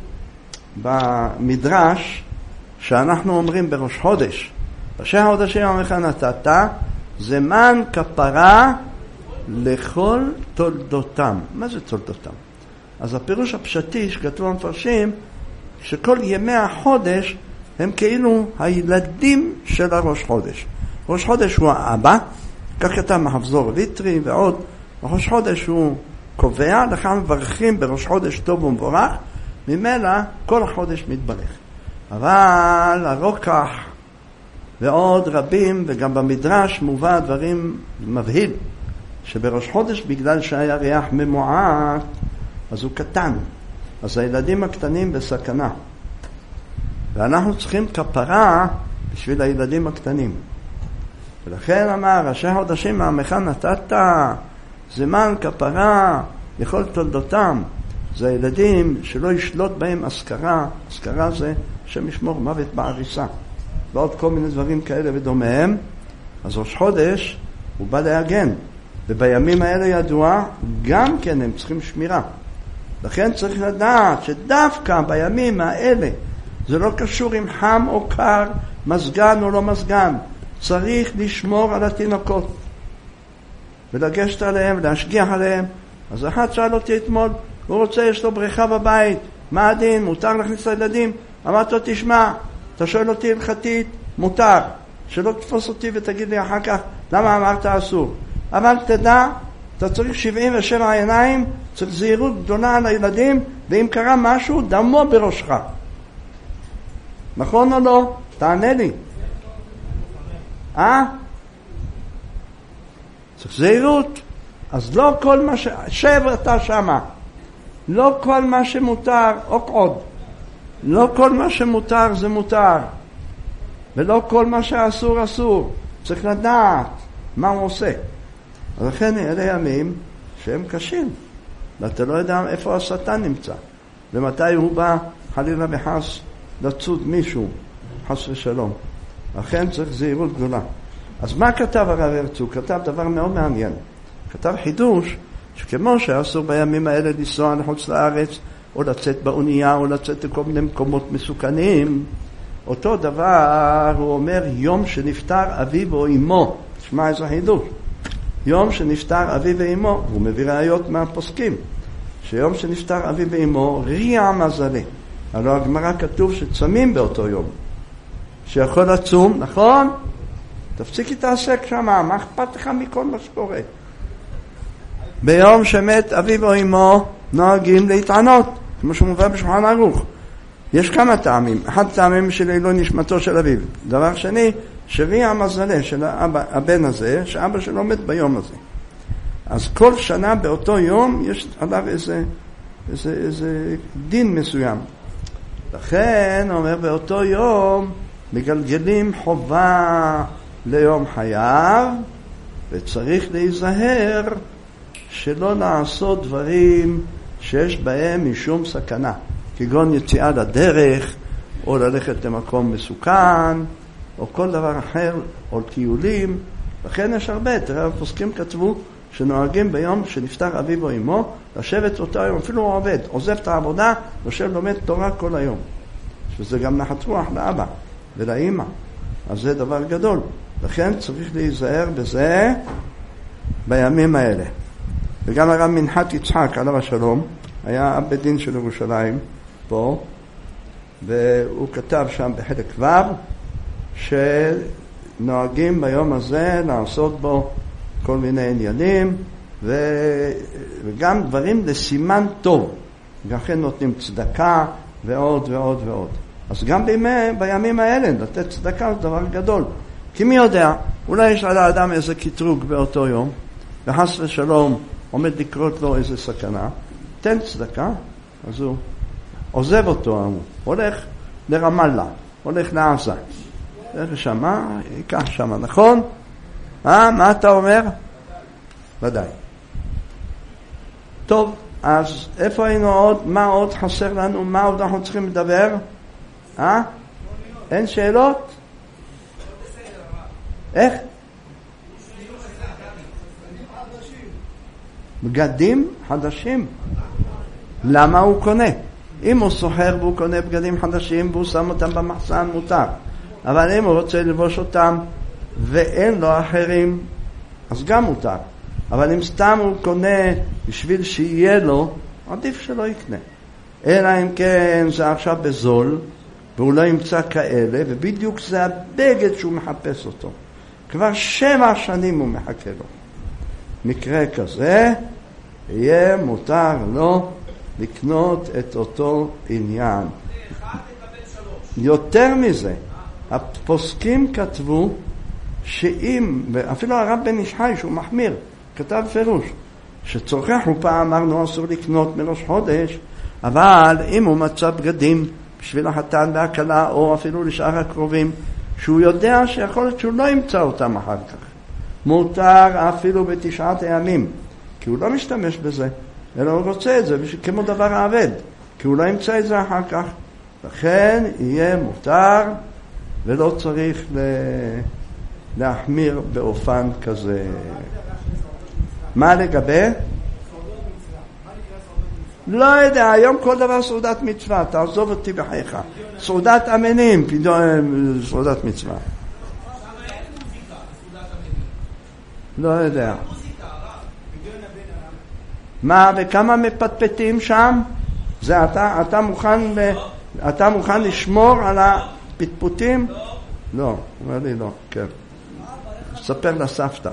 במדרש שאנחנו אומרים בראש חודש. ראשי החודשים עמך נתת, זמן כפרה לכל תולדותם. מה זה תולדותם? אז הפירוש הפשטי שכתוב המפרשים, שכל ימי החודש הם כאילו הילדים של הראש חודש. ראש חודש הוא האבא, כך כתב מחזור ויטרי ועוד. ראש חודש הוא קובע, לך מברכים בראש חודש טוב ומבורך, ממילא כל החודש מתברך. אבל הרוקח ועוד רבים, וגם במדרש מובא דברים מבהיל, שבראש חודש בגלל שהיה ריח ממועט, אז הוא קטן. אז הילדים הקטנים בסכנה. ואנחנו צריכים כפרה בשביל הילדים הקטנים. ולכן אמר, ראשי החודשים מעמך נתת, זמן כפרה לכל תולדותם. זה הילדים שלא ישלוט בהם אזכרה. אזכרה זה שם ישמור מוות בעריסה. ועוד כל מיני דברים כאלה ודומיהם. אז ראש חודש הוא בא להגן. ובימים האלה ידוע, גם כן הם צריכים שמירה. לכן צריך לדעת שדווקא בימים האלה, זה לא קשור עם חם או קר, מסגן או לא מסגן. צריך לשמור על התינוקות. ולגשת עליהם, להשגיח עליהם. אז אחד שאל אותי אתמול, הוא רוצה, יש לו בריכה בבית, מה הדין? מותר להכניס לילדים? אמרתי לו, תשמע, אתה שואל אותי הלכתית, מותר. שלא תתפוס אותי ותגיד לי אחר כך, למה אמרת אסור? אבל תדע, אתה צריך שבעים ושבע עיניים, צריך זהירות גדולה על הילדים, ואם קרה משהו, דמו בראשך. נכון או לא? תענה לי. אה? צריך זהירות. אז לא כל מה ש... שב אתה שמה. לא כל מה שמותר, או עוד. לא כל מה שמותר זה מותר. ולא כל מה שאסור אסור. צריך לדעת מה הוא עושה. אז לכן אלה ימים שהם קשים. ואתה לא יודע איפה השטן נמצא. ומתי הוא בא חלילה וחס לצוד מישהו, חס ושלום. לכן צריך זהירות גדולה. אז מה כתב הרב הרצוג? כתב דבר מאוד מעניין. כתב חידוש שכמו שאסור בימים האלה לנסוע לחוץ לארץ, או לצאת באונייה, או לצאת לכל מיני מקומות מסוכנים, אותו דבר הוא אומר יום שנפטר אביו או אמו. תשמע איזה חידוש. יום שנפטר אביו ואמו, הוא מביא ראיות מהפוסקים, שיום שנפטר אביו ואמו, ריע מזלי. הלוא הגמרא כתוב שצמים באותו יום. שיכול לצום, נכון? תפסיק להתעסק שם, מה אכפת לך מכל מה שקורה? ביום שמת אביו או אמו, נוהגים להתענות, כמו שמובא בשולחן ערוך. יש כמה טעמים. אחד טעמים של עילוי נשמתו של אביו. דבר שני, שריע מזלה של האבא, הבן הזה, שאבא שלו מת ביום הזה. אז כל שנה באותו יום יש עליו איזה, איזה, איזה דין מסוים. לכן, אומר, באותו יום מגלגלים חובה ליום חייו, וצריך להיזהר שלא לעשות דברים שיש בהם משום סכנה. כגון יציאה לדרך, או ללכת למקום מסוכן, או כל דבר אחר, או טיולים. לכן יש הרבה, תראה, הפוסקים כתבו שנוהגים ביום שנפטר אביו או אמו, לשבת אותו היום, אפילו הוא עובד, עוזב את העבודה, יושב לומד תורה כל היום. שזה גם נחת רוח לאבא ולאמא. אז זה דבר גדול. לכן צריך להיזהר בזה בימים האלה. וגם הרב מנחת יצחק, עליו השלום, היה אב בית דין של ירושלים פה, והוא כתב שם בחלק ו' שנוהגים ביום הזה לעשות בו כל מיני עניינים, וגם דברים לסימן טוב. לכן נותנים צדקה ועוד ועוד ועוד. אז גם בימי, בימים האלה לתת צדקה זה דבר גדול. כי מי יודע, אולי יש על האדם איזה קטרוג באותו יום, וחס ושלום עומד לקרות לו איזה סכנה, תן צדקה, אז הוא עוזב אותו, הוא הולך לרמאללה, הולך לעזה. הולך שמה, ייקח שמה, נכון? אה, מה אתה אומר? ודאי. טוב, אז איפה היינו עוד? מה עוד חסר לנו? מה עוד אנחנו צריכים לדבר? אה? אין שאלות? איך? בגדים חדשים. למה הוא קונה? אם הוא סוחר והוא קונה בגדים חדשים והוא שם אותם במחסן, מותר. אבל אם הוא רוצה לבוש אותם ואין לו אחרים, אז גם מותר. אבל אם סתם הוא קונה בשביל שיהיה לו, עדיף שלא יקנה. אלא אם כן זה עכשיו בזול, והוא לא ימצא כאלה, ובדיוק זה הבגד שהוא מחפש אותו. כבר שבע שנים הוא מחכה לו. מקרה כזה, יהיה מותר לו לקנות את אותו עניין. יותר מזה, הפוסקים כתבו שאם, אפילו הרב בן איש חי שהוא מחמיר, כתב פירוש, שצורכי חופה אמרנו אסור לקנות מראש חודש, אבל אם הוא מצא בגדים בשביל החתן והכלה או אפילו לשאר הקרובים, שהוא יודע שיכול להיות שהוא לא ימצא אותם אחר כך, מותר אפילו בתשעת הימים, כי הוא לא משתמש בזה, אלא הוא רוצה את זה כמו דבר העבד, כי הוא לא ימצא את זה אחר כך. לכן יהיה מותר ולא צריך להחמיר באופן כזה. מה לגבי? לא יודע, היום כל דבר סעודת מצווה, תעזוב אותי בחייך. סעודת אמנים, פתאום סעודת מצווה. לא יודע. מה, וכמה מפטפטים שם? זה אתה, אתה מוכן, אתה מוכן לשמור על הפטפוטים? לא, אומר לי לא, כן. ספר לסבתא.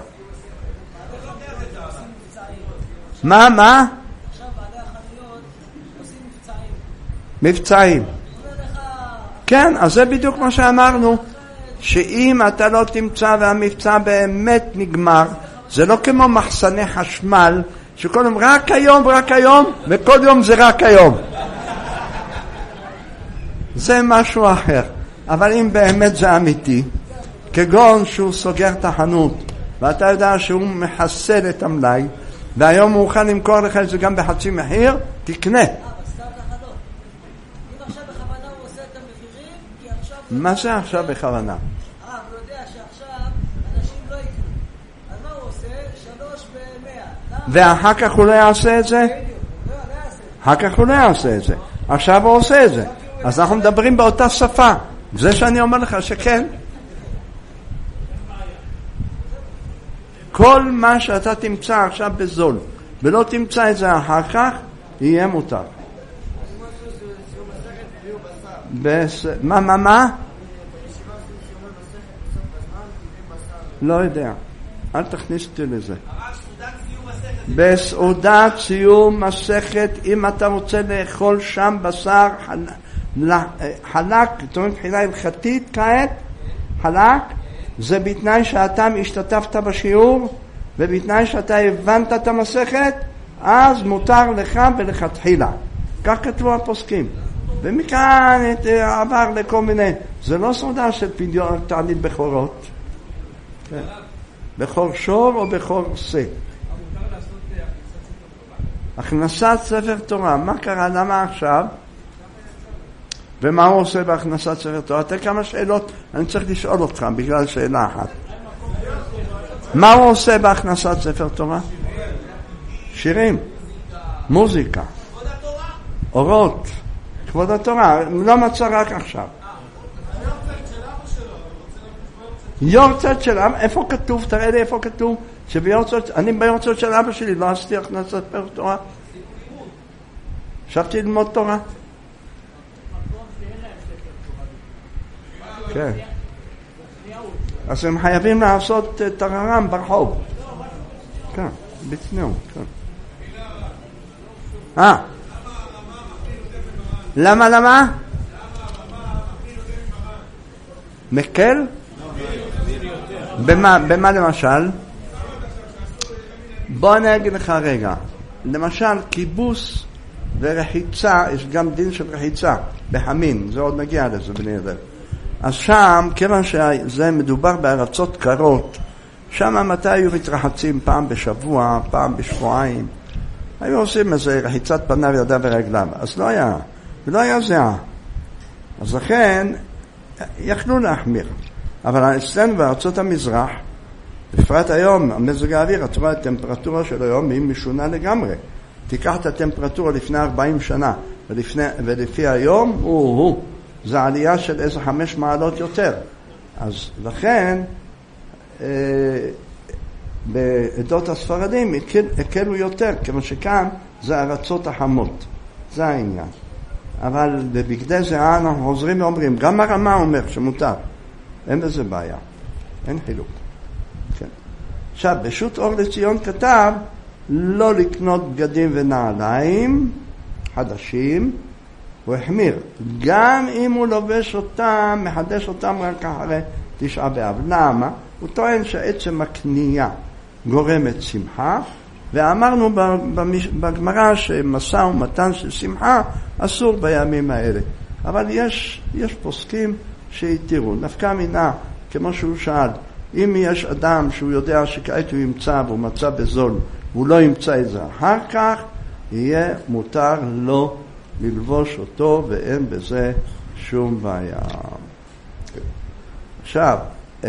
מה, מה? עכשיו בעלי החנויות עושים מבצעים. מבצעים. כן, אז זה בדיוק מה שאמרנו, שאם אתה לא תמצא והמבצע באמת נגמר, זה לא כמו מחסני חשמל, שכל יום רק היום, רק היום, וכל יום זה רק היום. זה משהו אחר. אבל אם באמת זה אמיתי, כגון שהוא סוגר את החנות, ואתה יודע שהוא מחסל את המלאי, והיום הוא מוכן למכור לך את זה גם בחצי מחיר, תקנה. מה זה עכשיו בכוונה? אה, הוא יודע שעכשיו אנשים לא יקנו. אז מה הוא עושה? שלוש במאה. ואחר כך הוא לא יעשה את זה? אחר כך הוא לא יעשה את זה. עכשיו הוא עושה את זה. אז אנחנו מדברים באותה שפה. זה שאני אומר לך שכן. כל מה שאתה תמצא עכשיו בזול, ולא תמצא את זה אחר כך, יהיה מותר. בס... מה, מה, מה? לא יודע. אל תכניס אותי לזה. בסעודת סיום מסכת, אם אתה רוצה לאכול שם בשר חלק, זאת אומרת חילה הלכתית כעת, חלק, זה בתנאי שאתה השתתפת בשיעור, ובתנאי שאתה הבנת את המסכת, אז מותר לך ולכתחילה. כך כתבו הפוסקים. ומכאן עבר לכל מיני, זה לא סעודה של פדיון תענית בכורות. כן. בכור שור או בכור שא. הכנסת ספר תורה. מה קרה? למה עכשיו? ומה הוא עושה בהכנסת ספר תורה? תראה כמה שאלות אני צריך לשאול אותך בגלל שאלה אחת. מה הוא עושה בהכנסת ספר תורה? שירים, מוזיקה, אורות, כבוד התורה. לא מצא רק עכשיו. יורצות של אבא, איפה כתוב? תראה לי איפה כתוב שביורצות, אני ביורצות של אבא שלי לא עשיתי הכנסת פר תורה. חשבתי ללמוד תורה. כן. אז הם חייבים לעשות טררם ברחוב. כן, בצניעות, כן. אה. למה, למה? מקל? במה, במה למשל? בוא אני אגיד לך רגע. למשל, כיבוס ורחיצה, יש גם דין של רחיצה, בחמין, זה עוד נגיע לזה בני ידל. אז שם, כיוון שזה מדובר בארצות קרות, שם מתי היו מתרחצים? פעם בשבוע, פעם בשבועיים. היו עושים איזה רחיצת פניו, ידיו ורגליו. אז לא היה, ולא היה זהה. אז לכן, יכלו להחמיר. אבל אצלנו בארצות המזרח, בפרט היום, המזג האוויר, את רואה, הטמפרטורה של היום היא משונה לגמרי. תיקח את הטמפרטורה לפני ארבעים שנה, ולפני, ולפי היום, הוא, הוא. זה עלייה של איזה חמש מעלות יותר. אז לכן, אה, בעדות הספרדים הקלו יותר, כמו שכאן זה ארצות החמות. זה העניין. אבל בבגדי זהה אנחנו חוזרים ואומרים, גם הרמה אומר שמותר. אין בזה בעיה. אין חילוק. כן. עכשיו, בשו"ת אור לציון כתב, לא לקנות בגדים ונעליים חדשים, הוא החמיר. גם אם הוא לובש אותם, מחדש אותם רק אחרי תשעה באב. למה? הוא טוען שעצם הקנייה גורמת שמחה, ואמרנו בגמרא שמשא ומתן של שמחה אסור בימים האלה. אבל יש, יש פוסקים שיתירו. נפקא מינה, כמו שהוא שאל, אם יש אדם שהוא יודע שכעת הוא ימצא והוא מצא בזול, והוא לא ימצא את זה אחר כך, יהיה מותר לו ללבוש אותו, ואין בזה שום בעיה. עכשיו,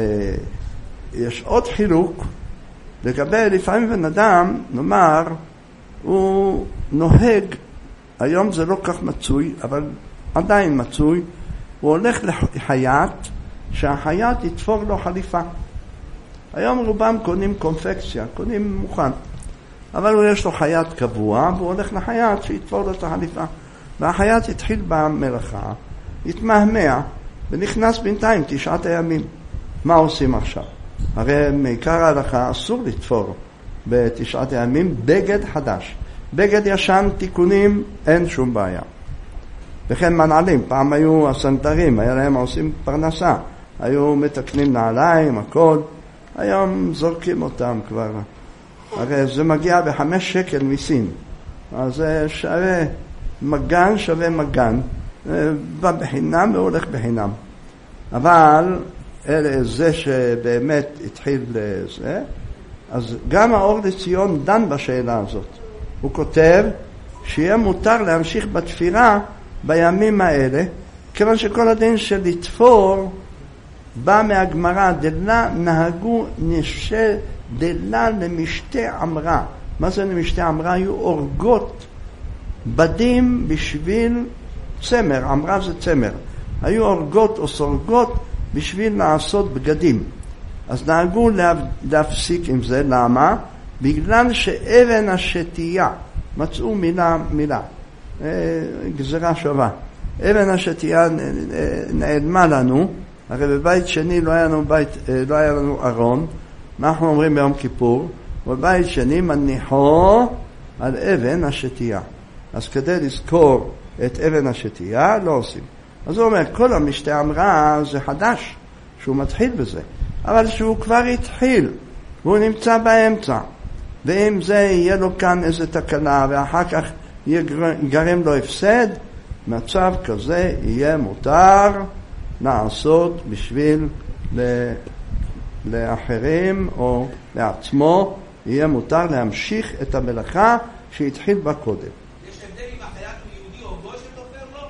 יש עוד חילוק, לגבי לפעמים בן אדם, נאמר, הוא נוהג, היום זה לא כך מצוי, אבל עדיין מצוי, הוא הולך לחייט, שהחייט יתפור לו חליפה. היום רובם קונים קונפקציה, קונים מוכן. אבל הוא יש לו חייט קבוע, והוא הולך לחייט שיתפור לו את החליפה. והחייט התחיל במלאכה, התמהמה, ונכנס בינתיים תשעת הימים. מה עושים עכשיו? הרי מעיקר ההלכה אסור לתפור בתשעת הימים בגד חדש. בגד ישן, תיקונים, אין שום בעיה. וכן מנעלים, פעם היו הסנטרים, היה להם עושים פרנסה, היו מתקנים נעליים, הכל, היום זורקים אותם כבר. הרי זה מגיע בחמש שקל מסין, אז זה שווה, מגן שווה מגן, בא בחינם והולך בחינם. אבל זה שבאמת התחיל לזה, אז גם האור לציון דן בשאלה הזאת. הוא כותב שיהיה מותר להמשיך בתפירה בימים האלה, כיוון שכל הדין של לתפור בא מהגמרא, דלה נהגו נשה דלה למשתה עמרה. מה זה למשתה עמרה? היו אורגות בדים בשביל צמר, עמרה זה צמר. היו אורגות או סורגות בשביל לעשות בגדים. אז נהגו להפסיק עם זה. למה? בגלל שאבן השתייה, מצאו מילה מילה, גזרה שווה. אבן השתייה נעלמה לנו, הרי בבית שני לא היה לנו, בית, לא היה לנו ארון, מה אנחנו אומרים ביום כיפור? בבית שני מניחו על אבן השתייה. אז כדי לזכור את אבן השתייה לא עושים. אז הוא אומר, כל המשתה אמרה זה חדש, שהוא מתחיל בזה. אבל שהוא כבר התחיל, והוא נמצא באמצע. ואם זה יהיה לו כאן איזו תקלה, ואחר כך יגרם לו הפסד, מצב כזה יהיה מותר לעשות בשביל לאחרים או לעצמו, יהיה מותר להמשיך את המלאכה שהתחיל בה קודם. יש הבדל אם החייט הוא יהודי או גוי שתופר לו?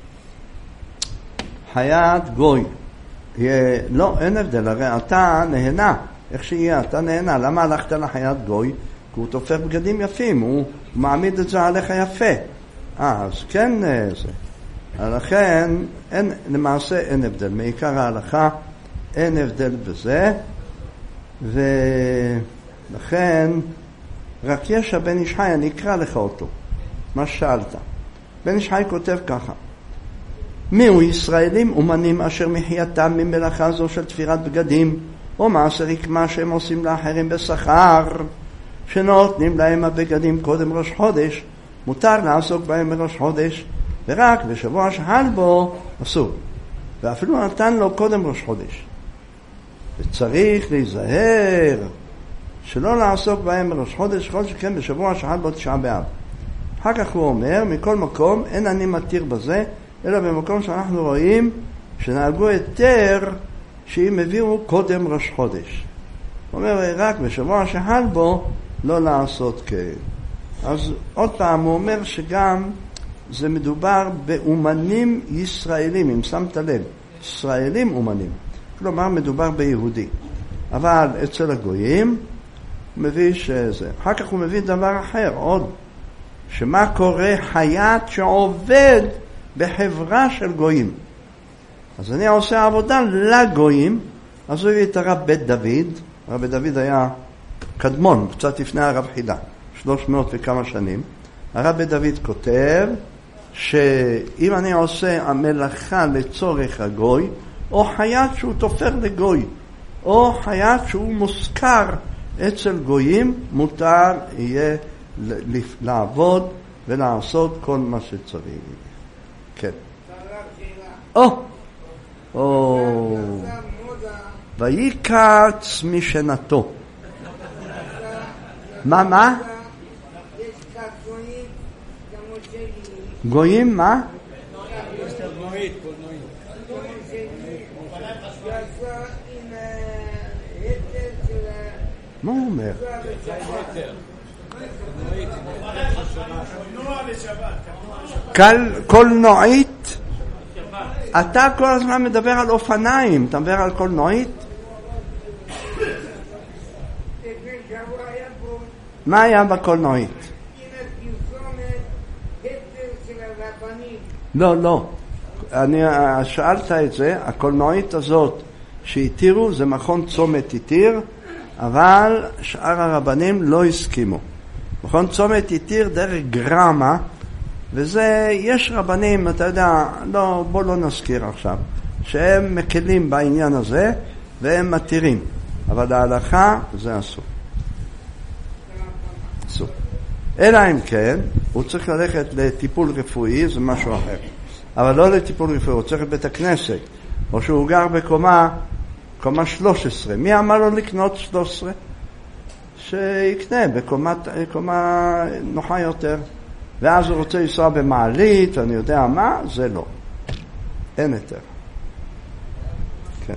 חייט גוי. יהיה, לא, אין הבדל, הרי אתה נהנה, איך שיהיה, אתה נהנה. למה הלכת לחייט גוי? כי הוא תופר בגדים יפים, הוא מעמיד את זה עליך יפה. אה, אז כן זה. לכן, אין, למעשה אין הבדל. מעיקר ההלכה, אין הבדל בזה, ולכן רק יש הבן איש חי, אני אקרא לך אותו, מה שאלת. בן איש חי כותב ככה: מיהו ישראלים אומנים אשר מחייתם ממלאכה זו של תפירת בגדים או מעשר רקמה שהם עושים לאחרים בשכר שנותנים להם הבגדים קודם ראש חודש, מותר לעסוק בהם בראש חודש, ורק בשבוע שחל בו אסור, ואפילו נתן לו קודם ראש חודש. וצריך להיזהר שלא לעסוק בהם בראש חודש, כל שכן בשבוע שחל בו תשעה באב. אחר כך הוא אומר, מכל מקום אין אני מתיר בזה, אלא במקום שאנחנו רואים שנהגו יותר שאם הביאו קודם ראש חודש. הוא אומר, רק בשבוע שחל בו לא לעשות כן. אז עוד פעם הוא אומר שגם זה מדובר באומנים ישראלים, אם שמת לב, ישראלים אומנים, כלומר מדובר ביהודי. אבל אצל הגויים הוא מביא שזה. אחר כך הוא מביא דבר אחר, עוד, שמה קורה חייט שעובד בחברה של גויים. אז אני עושה עבודה לגויים, אז הוא הביא את הרב בית דוד. הרב בית דוד היה קדמון, קצת לפני הרב חידה, שלוש מאות וכמה שנים. הרב בית דוד כותב שאם אני עושה המלאכה לצורך הגוי, או חייט שהוא תופר לגוי, או חייט שהוא מוזכר אצל גויים, מותר יהיה לעבוד ולעשות כל מה שצריך. כן. או, או, ויקץ משנתו. מה, מה? גויים, מה? מה הוא אומר? קולנועית? אתה כל הזמן מדבר על אופניים, אתה מדבר על קולנועית? מה היה בקולנועית? לא, לא. אני שאלת את זה, הקולנועית הזאת שהתירו זה מכון צומת התיר, אבל שאר הרבנים לא הסכימו. מכון צומת התיר דרך גרמה, וזה, יש רבנים, אתה יודע, לא, בוא לא נזכיר עכשיו, שהם מקלים בעניין הזה, והם מתירים. אבל ההלכה זה אסור. אסור. אלא אם כן, הוא צריך ללכת לטיפול רפואי, זה משהו אחר. אבל לא לטיפול רפואי, הוא צריך לבית הכנסת, או שהוא גר בקומה, קומה שלוש עשרה. מי אמר לו לקנות שלוש עשרה? שיקנה בקומה קומה נוחה יותר. ואז הוא רוצה לנסוע במעלית, אני יודע מה, זה לא. אין יותר. כן.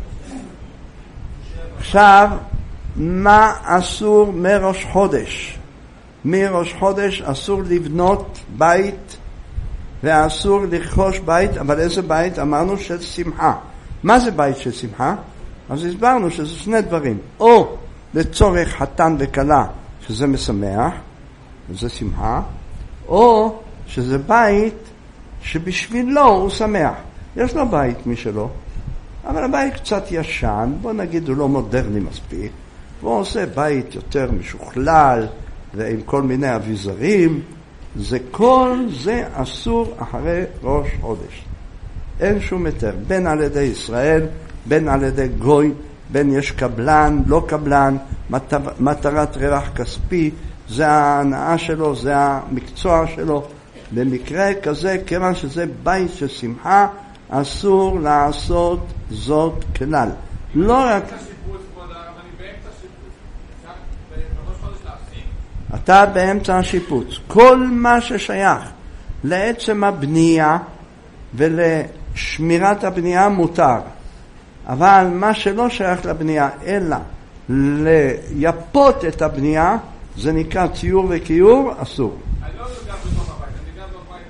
עכשיו, מה אסור מראש חודש? מראש חודש אסור לבנות בית, ואסור לרכוש בית, אבל איזה בית? אמרנו של שמחה. מה זה בית של שמחה? אז הסברנו שזה שני דברים. או לצורך חתן וכלה, שזה משמח, וזה שמחה, או שזה בית שבשבילו הוא שמח. יש לו בית משלו, אבל הבית קצת ישן, בוא נגיד הוא לא מודרני מספיק, והוא עושה בית יותר משוכלל, ועם כל מיני אביזרים, זה כל זה אסור אחרי ראש חודש. אין שום היתר, בין על ידי ישראל, בין על ידי גוי, בין יש קבלן, לא קבלן, מטרת רווח כספי, זה ההנאה שלו, זה המקצוע שלו. במקרה כזה, כיוון שזה בית של שמחה, אסור לעשות זאת כלל. לא רק... אתה באמצע השיפוץ. כל מה ששייך לעצם הבנייה ולשמירת הבנייה מותר. אבל מה שלא שייך לבנייה, אלא ליפות את הבנייה, זה נקרא ציור וקיור, אסור. אני לא גם בתוך הבית, אני גם בבית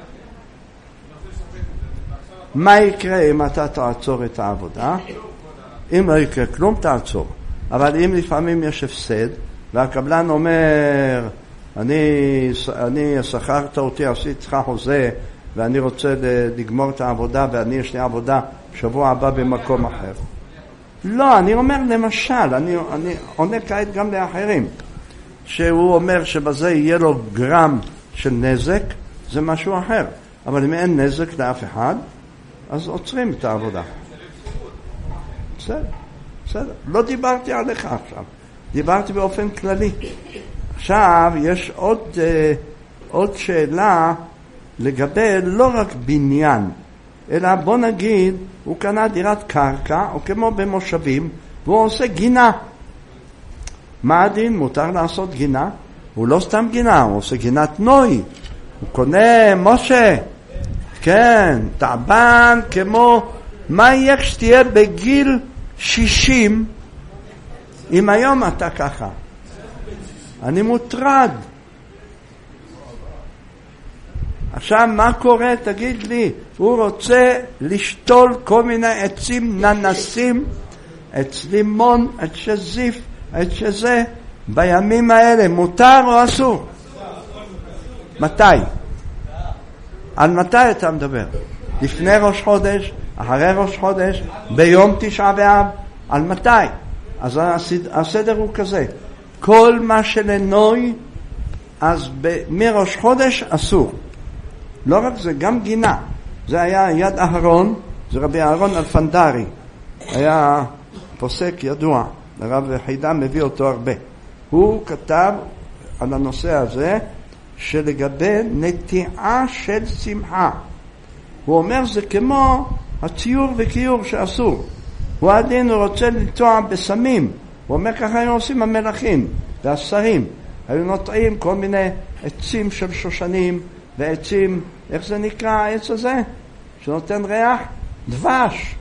אחר. מה יקרה אם אתה תעצור את העבודה? אם לא יקרה כלום, תעצור. אבל אם לפעמים יש הפסד, והקבלן אומר, אני, אני שכרת אותי, עשיתי לך חוזה, ואני רוצה לגמור את העבודה, ואני יש לי עבודה שבוע הבא במקום אחר. לא, אני אומר למשל, אני, אני עונה כעת גם לאחרים, שהוא אומר שבזה יהיה לו גרם של נזק, זה משהו אחר. אבל אם אין נזק לאף אחד, אז עוצרים את העבודה. בסדר, בסדר. לא דיברתי עליך עכשיו, דיברתי באופן כללי. עכשיו יש עוד, אה, עוד שאלה לגבי לא רק בניין, אלא בוא נגיד, הוא קנה דירת קרקע, או כמו במושבים, והוא עושה גינה. מה הדין? מותר לעשות גינה? הוא לא סתם גינה, הוא עושה גינת נוי. הוא קונה, משה, כן, תעבן כמו, מה יהיה כשתהיה בגיל שישים, אם היום אתה ככה? אני מוטרד. עכשיו מה קורה? תגיד לי, הוא רוצה לשתול כל מיני עצים ננסים, עץ לימון, עץ שזיף, עץ שזה, בימים האלה מותר או אסור? מתי? על מתי אתה מדבר? לפני ראש חודש, אחרי ראש חודש, ביום תשעה באב, על מתי? אז הסדר הוא כזה, כל מה שלנוי, אז מראש חודש אסור. לא רק זה, גם גינה. זה היה יד אהרון, זה רבי אהרון אלפנדרי, היה פוסק ידוע, הרב חידה מביא אותו הרבה. הוא כתב על הנושא הזה שלגבי נטיעה של שמחה, הוא אומר זה כמו הציור וקיור שאסור. הוא עדין, הוא רוצה לטוע בסמים, הוא אומר ככה היו עושים המלכים והשרים, היו נוטעים כל מיני עצים של שושנים ועצים, איך זה נקרא העץ הזה? שנותן ריח? דבש.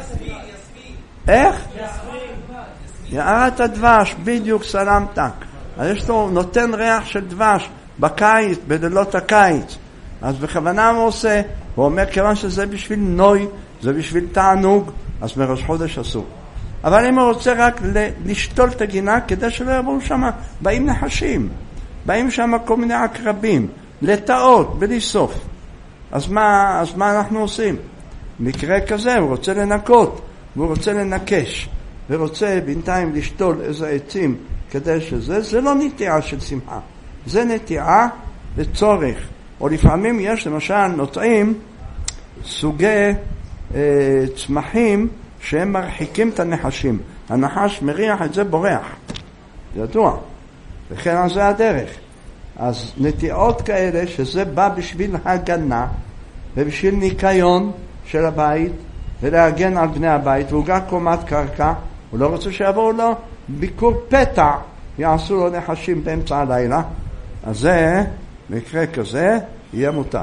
איך? יערת הדבש, בדיוק סלמתק. אז יש לו, נותן ריח של דבש בקיץ, בלילות הקיץ. אז בכוונה הוא עושה, הוא אומר כיוון שזה בשביל נוי, זה בשביל תענוג, אז מראש חודש אסור. אבל אם הוא רוצה רק לשתול את הגינה, כדי שלא יבואו שם, באים נחשים, באים שם כל מיני עקרבים, לטעות, בלי סוף. אז מה, אז מה אנחנו עושים? מקרה כזה, הוא רוצה לנקות, והוא רוצה לנקש, ורוצה בינתיים לשתול איזה עצים, כדי שזה, זה לא נטיעה של שמחה. זה נטיעה לצורך. או לפעמים יש, למשל, נוטעים סוגי אה, צמחים שהם מרחיקים את הנחשים. הנחש מריח את זה בורח. ידוע. וכן על זה הדרך. אז נטיעות כאלה שזה בא בשביל הגנה ובשביל ניקיון של הבית ולהגן על בני הבית, והוא גם קומת קרקע, הוא לא רוצה שיבואו לו ביקור פתע, יעשו לו נחשים באמצע הלילה. אז זה, מקרה כזה, יהיה מותר.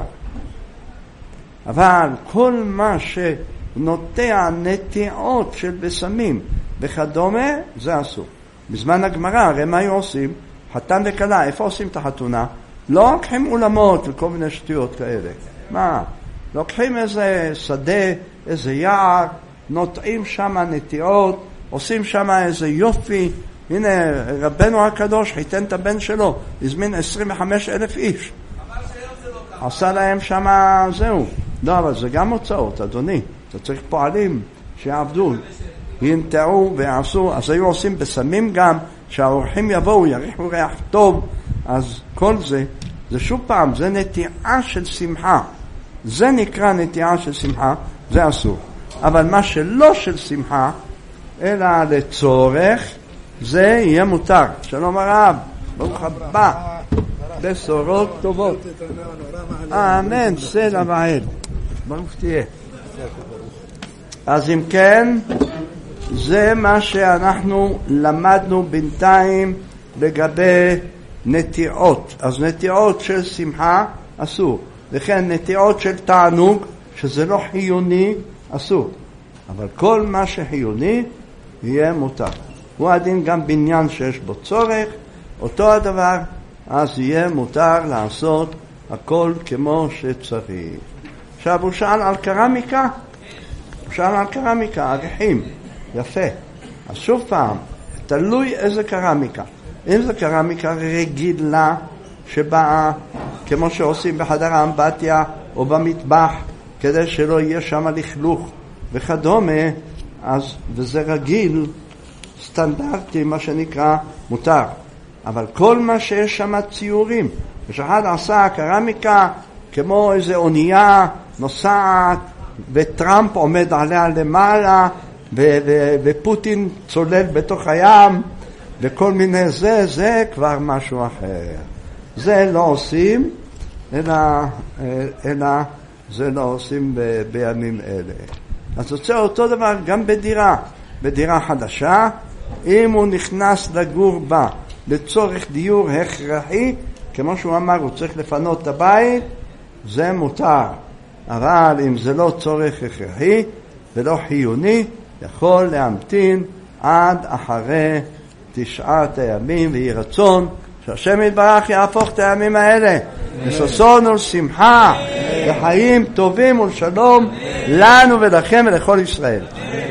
אבל כל מה שנוטע נטיעות של בסמים וכדומה, זה אסור. בזמן הגמרא, הרי מה היו עושים? חתן וכלה, איפה עושים את החתונה? לא לוקחים אולמות וכל מיני שטויות כאלה. מה? לוקחים איזה שדה, איזה יער, נוטעים שם נטיעות, עושים שם איזה יופי. הנה, רבנו הקדוש חיתן את הבן שלו, הזמין עשרים וחמישה אלף איש. עשה להם שם, זהו. לא, אבל זה גם הוצאות, אדוני. אתה צריך פועלים שיעבדו, ינטעו ויעשו. אז היו עושים בסמים גם, שהאורחים יבואו, יריחו ריח טוב. אז כל זה, זה שוב פעם, זה נטיעה של שמחה. זה נקרא נטיעה של שמחה, זה אסור. אבל מה שלא של שמחה, אלא לצורך, זה יהיה מותר. שלום הרב, ברוך הבא, בשורות טובות. אמן, סלע ועד. ברוך תהיה. אז אם כן, זה מה שאנחנו למדנו בינתיים לגבי נטיעות. אז נטיעות של שמחה אסור. וכן נטיעות של תענוג, שזה לא חיוני, אסור. אבל כל מה שחיוני יהיה מותר. הוא הדין גם בניין שיש בו צורך, אותו הדבר, אז יהיה מותר לעשות הכל כמו שצריך. עכשיו הוא שאל על קרמיקה, הוא שאל על קרמיקה, עריכים, יפה. אז שוב פעם, תלוי איזה קרמיקה. אם זה קרמיקה רגילה שבאה, כמו שעושים בחדר האמבטיה או במטבח, כדי שלא יהיה שם לכלוך וכדומה, אז, וזה רגיל, סטנדרטי, מה שנקרא, מותר. אבל כל מה שיש שם ציורים, ושאחד עשה קרמיקה כמו איזו אונייה נוסעת, וטראמפ עומד עליה למעלה, ו- ו- ופוטין צולל בתוך הים, וכל מיני זה, זה כבר משהו אחר. זה לא עושים, אלא, אלא זה לא עושים ב- בימים אלה. אז רוצה אותו דבר גם בדירה, בדירה חדשה, אם הוא נכנס לגור בה לצורך דיור הכרחי, כמו שהוא אמר, הוא צריך לפנות את הבית, זה מותר. אבל אם זה לא צורך הכרחי ולא חיוני, יכול להמתין עד אחרי תשעת הימים, ויהי רצון שהשם יתברך יהפוך את הימים האלה לששון ולשמחה, לחיים טובים ולשלום לנו ולכם ולכל ישראל.